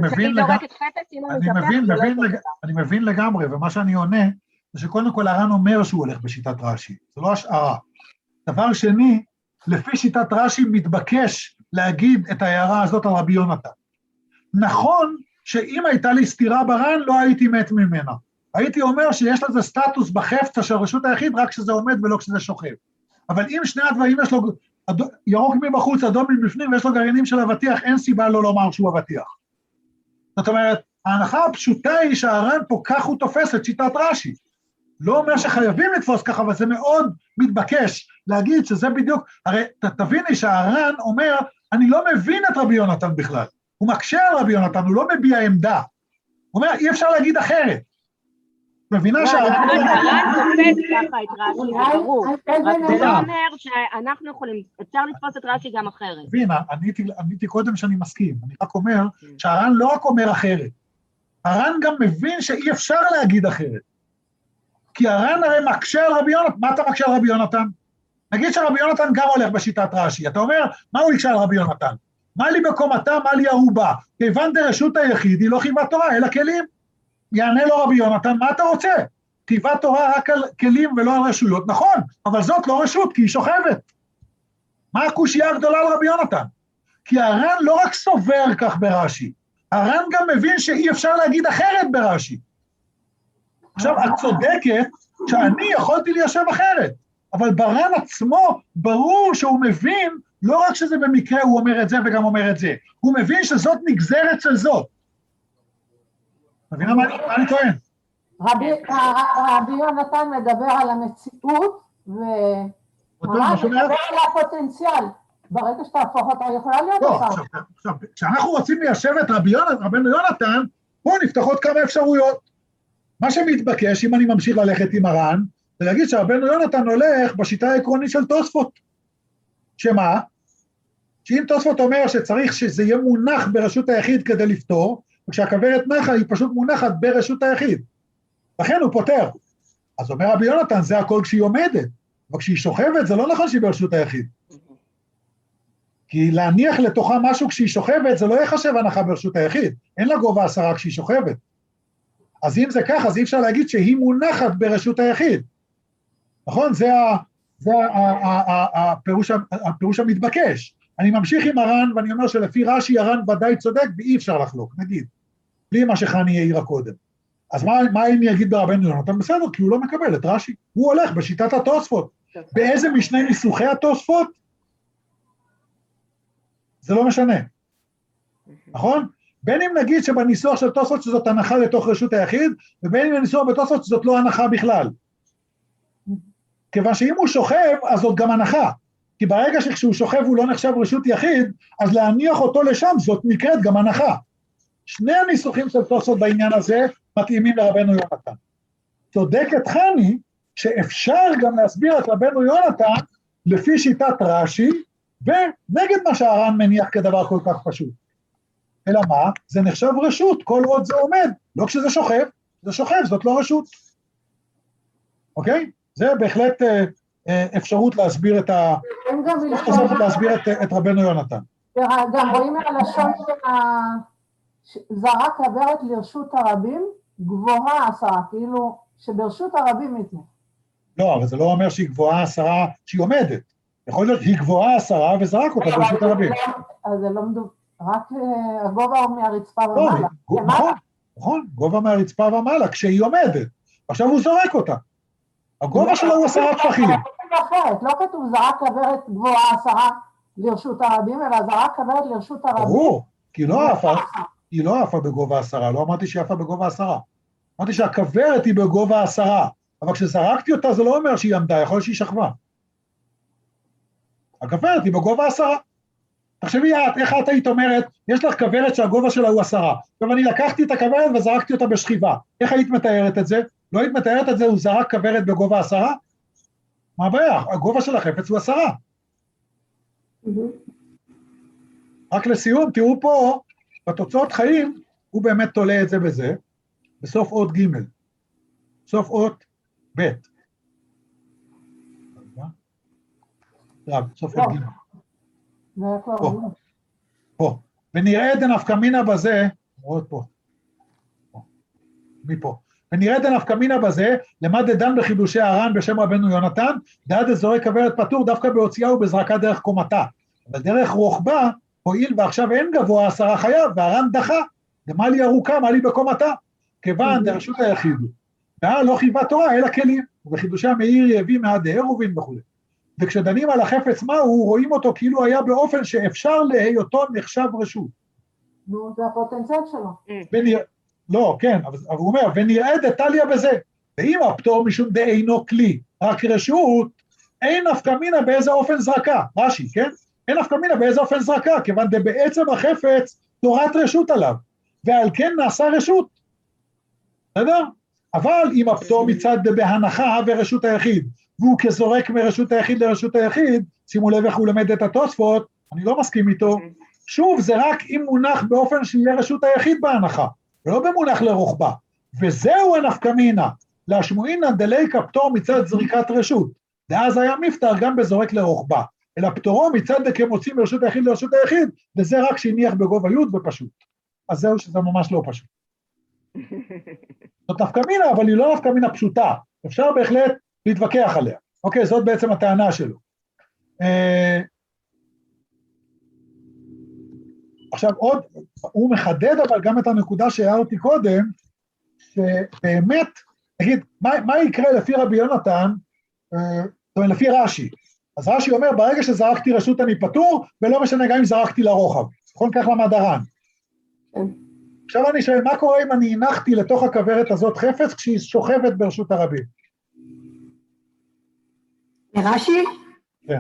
אני מבין לגמרי, ומה שאני עונה, זה שקודם כל הר"ן אומר שהוא הולך בשיטת רש"י, זה לא השערה. דבר שני, לפי שיטת רש"י מתבקש להגיד את ההערה הזאת על רבי יונתן. נכון שאם הייתה לי סתירה בר"ן, לא הייתי מת ממנה. הייתי אומר שיש לזה סטטוס בחפצה של רשות היחיד, רק כשזה עומד ולא כשזה שוכב. אבל אם שני הדברים יש לו ירוק מבחוץ, אדום מבפנים, ויש לו גרעינים של אבטיח, אין סיבה לא לומר שהוא אבטיח. זאת אומרת, ההנחה הפשוטה היא שהר"ן פה כך הוא תופס את שיטת רש"י. לא אומר שחייבים לתפוס ככה, אבל זה מאוד מתבקש להגיד שזה בדיוק, הרי תביני שהר"ן אומר, אני לא מבין את רבי יונתן בכלל, הוא מקשה על רבי יונתן, הוא לא מביע עמדה, הוא אומר, אי אפשר להגיד אחרת. מבינה שהר"ן... הר"ן תופס ככה את רש"י, זה ברור, רק זה לא אומר שאנחנו יכולים, אפשר לתפוס את רש"י גם אחרת. מבינה, עניתי קודם שאני מסכים, אני רק אומר שהר"ן לא רק אומר אחרת, הר"ן גם מבין שאי אפשר להגיד אחרת. כי הר"ן הרי מקשה על רבי יונתן, מה אתה מקשה על רבי יונתן? נגיד שרבי יונתן גם הולך בשיטת רש"י, אתה אומר, מה הוא יקשה על רבי יונתן? מה לי בקומתה, מה לי ערובה? כיוון דרשות היחיד, היא לא חייבת תורה, אלא כלים. יענה לו רבי יונתן, מה אתה רוצה? כתיבת תורה רק על כלים ולא על רשויות, נכון, אבל זאת לא רשות, כי היא שוכבת. מה הקושייה הגדולה על רבי יונתן? כי הר"ן לא רק סובר כך ברש"י, הר"ן גם מבין שאי אפשר להגיד אחרת ברש"י. עכשיו, את צודקת שאני יכולתי ליישב אחרת, אבל בר"ן עצמו ברור שהוא מבין, לא רק שזה במקרה הוא אומר את זה וגם אומר את זה, הוא מבין שזאת נגזרת של זאת. מבינה מה אני טוען? רבי יונתן מדבר על המציאות, והר"ן מדבר על הפוטנציאל. ברגע שתהפוך אותה, יכולה להיות אותה. עכשיו, כשאנחנו רוצים ליישב את רבי יונתן, בואו נפתח עוד כמה אפשרויות. מה שמתבקש, אם אני ממשיך ללכת עם הר"ן, זה להגיד שרבנו יונתן הולך בשיטה העקרונית של תוספות. שמה? שאם תוספות אומר שצריך שזה יהיה מונח ברשות היחיד כדי לפתור, וכשהכוורת נחה היא פשוט מונחת ברשות היחיד. לכן הוא פותר. אז אומר רבי יונתן, זה הכל כשהיא עומדת, אבל כשהיא שוכבת זה לא נכון שהיא ברשות היחיד. כי להניח לתוכה משהו כשהיא שוכבת, זה לא יחשב הנחה ברשות היחיד, אין לה גובה עשרה כשהיא שוכבת. אז אם זה ככה, אז אי אפשר להגיד שהיא מונחת ברשות היחיד. נכון? זה, ה, זה ה, ה, ה, ה, הפירוש, הפירוש המתבקש. אני ממשיך עם הר"ן, ואני אומר שלפי רש"י הר"ן ודאי צודק, ואי אפשר לחלוק, נגיד. בלי מה שחני העירה קודם. אז מה, מה אם יגיד ברבנו יונתן? בסדר, כי הוא לא מקבל את רש"י. הוא הולך בשיטת התוספות. באיזה משני ניסוחי התוספות? זה לא משנה. נכון? בין אם נגיד שבניסוח של תוספות שזאת הנחה לתוך רשות היחיד, ובין אם בניסוח בתוספות שזאת לא הנחה בכלל. כיוון שאם הוא שוכב, אז זאת גם הנחה. כי ברגע שכשהוא שוכב הוא לא נחשב רשות יחיד, אז להניח אותו לשם זאת נקראת גם הנחה. שני הניסוחים של תוספות בעניין הזה מתאימים לרבנו יונתן. צודקת חני שאפשר גם להסביר את רבנו יונתן לפי שיטת רש"י, ונגד מה שהר"ן מניח כדבר כל כך פשוט. אלא מה? זה נחשב רשות, כל עוד זה עומד, לא כשזה שוכב, זה שוכב, זאת לא רשות. אוקיי? זה בהחלט אה, אה, אפשרות להסביר את ה... להסביר את, את רבנו יונתן. גם רואים מהלשון שזרק כוורת לרשות הרבים, גבוהה עשרה, כאילו שברשות הרבים מתנה. לא, אבל זה לא אומר שהיא גבוהה עשרה, שהיא עומדת. יכול להיות שהיא גבוהה עשרה וזרק אותה ברשות הרבים. אז זה לא מדובר, רק הגובה הוא מהרצפה ומעלה. נכון, נכון, גובה מהרצפה ומעלה, כשהיא עומדת. עכשיו הוא זורק אותה. הגובה שלו הוא עשרה טפחים. לא כתוב זרק כוורת גבוהה עשרה לרשות הרבים, אלא זרק כוורת לרשות הרבים. ברור, כי היא לא עפה בגובה עשרה, לא אמרתי שהיא עפה בגובה עשרה. אמרתי שהכוורת היא בגובה עשרה, אבל כשזרקתי אותה זה לא אומר שהיא עמדה, יכול להיות שהיא שכבה. הכוורת היא בגובה עשרה. תחשבי את, איך את היית אומרת, יש לך כוורת שהגובה שלה הוא עשרה, עכשיו אני לקחתי את הכוורת וזרקתי אותה בשכיבה, איך היית מתארת את זה? לא היית מתארת את זה, הוא זרק כוורת בגובה עשרה? מה הבעיה? הגובה של החפץ הוא עשרה. רק לסיום, תראו פה, בתוצאות חיים, הוא באמת תולה את זה בזה, בסוף אות ג', בסוף אות ב'. בסוף אות ג'. פה, פה. ונראה דנפקא מינה בזה, עוד פה, מפה. ונראה דנפקא מינה בזה, למד דן בחידושי הר"ן בשם רבנו יונתן, דעת זורק כוורת פטור דווקא בהוציאה ובזרקה דרך קומתה. אבל דרך רוחבה, הועיל ועכשיו אין גבוה עשרה חייב, והר"ן דחה, דמה לי ארוכה, מה לי בקומתה, כיוון דרשות היחיד. והר"ן לא חייבה תורה, אלא כלים, ובחידושי המאיר יביא מעד הערובין וכו'. וכשדנים על החפץ מהו, רואים אותו כאילו היה באופן שאפשר להיותו נחשב רשות. נו, זה הפוטנציאל שלו. ונראה, לא, כן, אבל הוא אומר, ונראה דטליה בזה, ואם הפטור משום דאינו כלי, רק רשות, אין נפקא מינה באיזה אופן זרקה, רש"י, כן? אין נפקא מינה באיזה אופן זרקה, כיוון דבעצם החפץ תורת רשות עליו, ועל כן נעשה רשות. בסדר? אבל אם הפטור מצד בהנחה ורשות היחיד, והוא כזורק מרשות היחיד לרשות היחיד, שימו לב איך הוא למד את התוספות, אני לא מסכים איתו, שוב זה רק אם מונח באופן שיהיה רשות היחיד בהנחה, ולא במונח לרוחבה, וזהו הנפקא מינה, להשמועינא דליקא פטור מצד זריקת רשות, ואז היה מפטר גם בזורק לרוחבה, אלא פטורו מצד דכמוציא מרשות היחיד לרשות היחיד, וזה רק שהניח בגובה י' ופשוט. אז זהו שזה ממש לא פשוט. זאת נפקא מינה, אבל היא לא נפקא מינה פשוטה, אפשר בהחלט להתווכח עליה. אוקיי, זאת בעצם הטענה שלו. אה, עכשיו עוד, הוא מחדד אבל גם את הנקודה שהערתי קודם, שבאמת, נגיד, מה, מה יקרה לפי רבי יונתן, אה, זאת אומרת, לפי רש"י, אז רש"י אומר, ברגע שזרקתי רשות אני פטור, ולא משנה גם אם זרקתי לרוחב, נכון כך למד הר"ן. עכשיו אני שואל, מה קורה אם אני הנחתי לתוך הכוורת הזאת חפץ, כשהיא שוכבת ברשות הרבים? לרש"י? כן.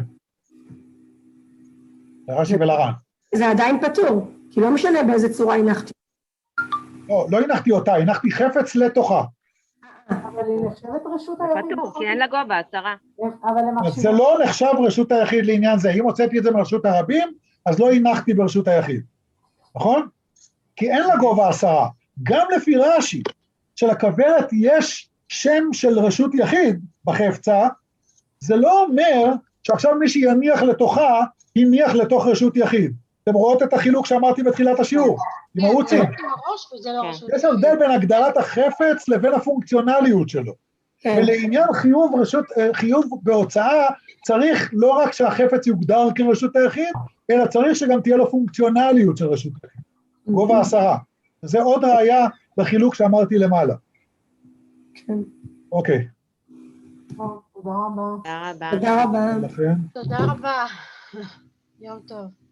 לרש"י ולר"ן. זה עדיין פטור, כי לא משנה באיזה צורה הנחתי. לא, לא הנחתי אותה, הנחתי חפץ לתוכה. אבל היא נחשבת רשות היחיד. פטור, כי אין לה גובה, עשרה. זה לא נחשב רשות היחיד לעניין זה, אם הוצאתי את זה מרשות הרבים, אז לא הנחתי ברשות היחיד. נכון? כי אין לה גובה עשרה. גם לפי רש"י, שלכוורת יש שם של רשות יחיד בחפצה, זה לא אומר שעכשיו מי שיניח לתוכה, יניח לתוך רשות יחיד. אתם רואות את החילוק שאמרתי בתחילת השיעור, עם העוצים. יש הבדל בין הגדרת החפץ לבין הפונקציונליות שלו. ולעניין חיוב, רשות, חיוב בהוצאה, צריך לא רק שהחפץ יוגדר כרשות היחיד, אלא צריך שגם תהיה לו פונקציונליות של רשות היחיד. גובה עשרה. זה עוד ראיה בחילוק שאמרתי למעלה. אוקיי. תודה רבה. תודה רבה. תודה רבה. תודה רבה. יום טוב.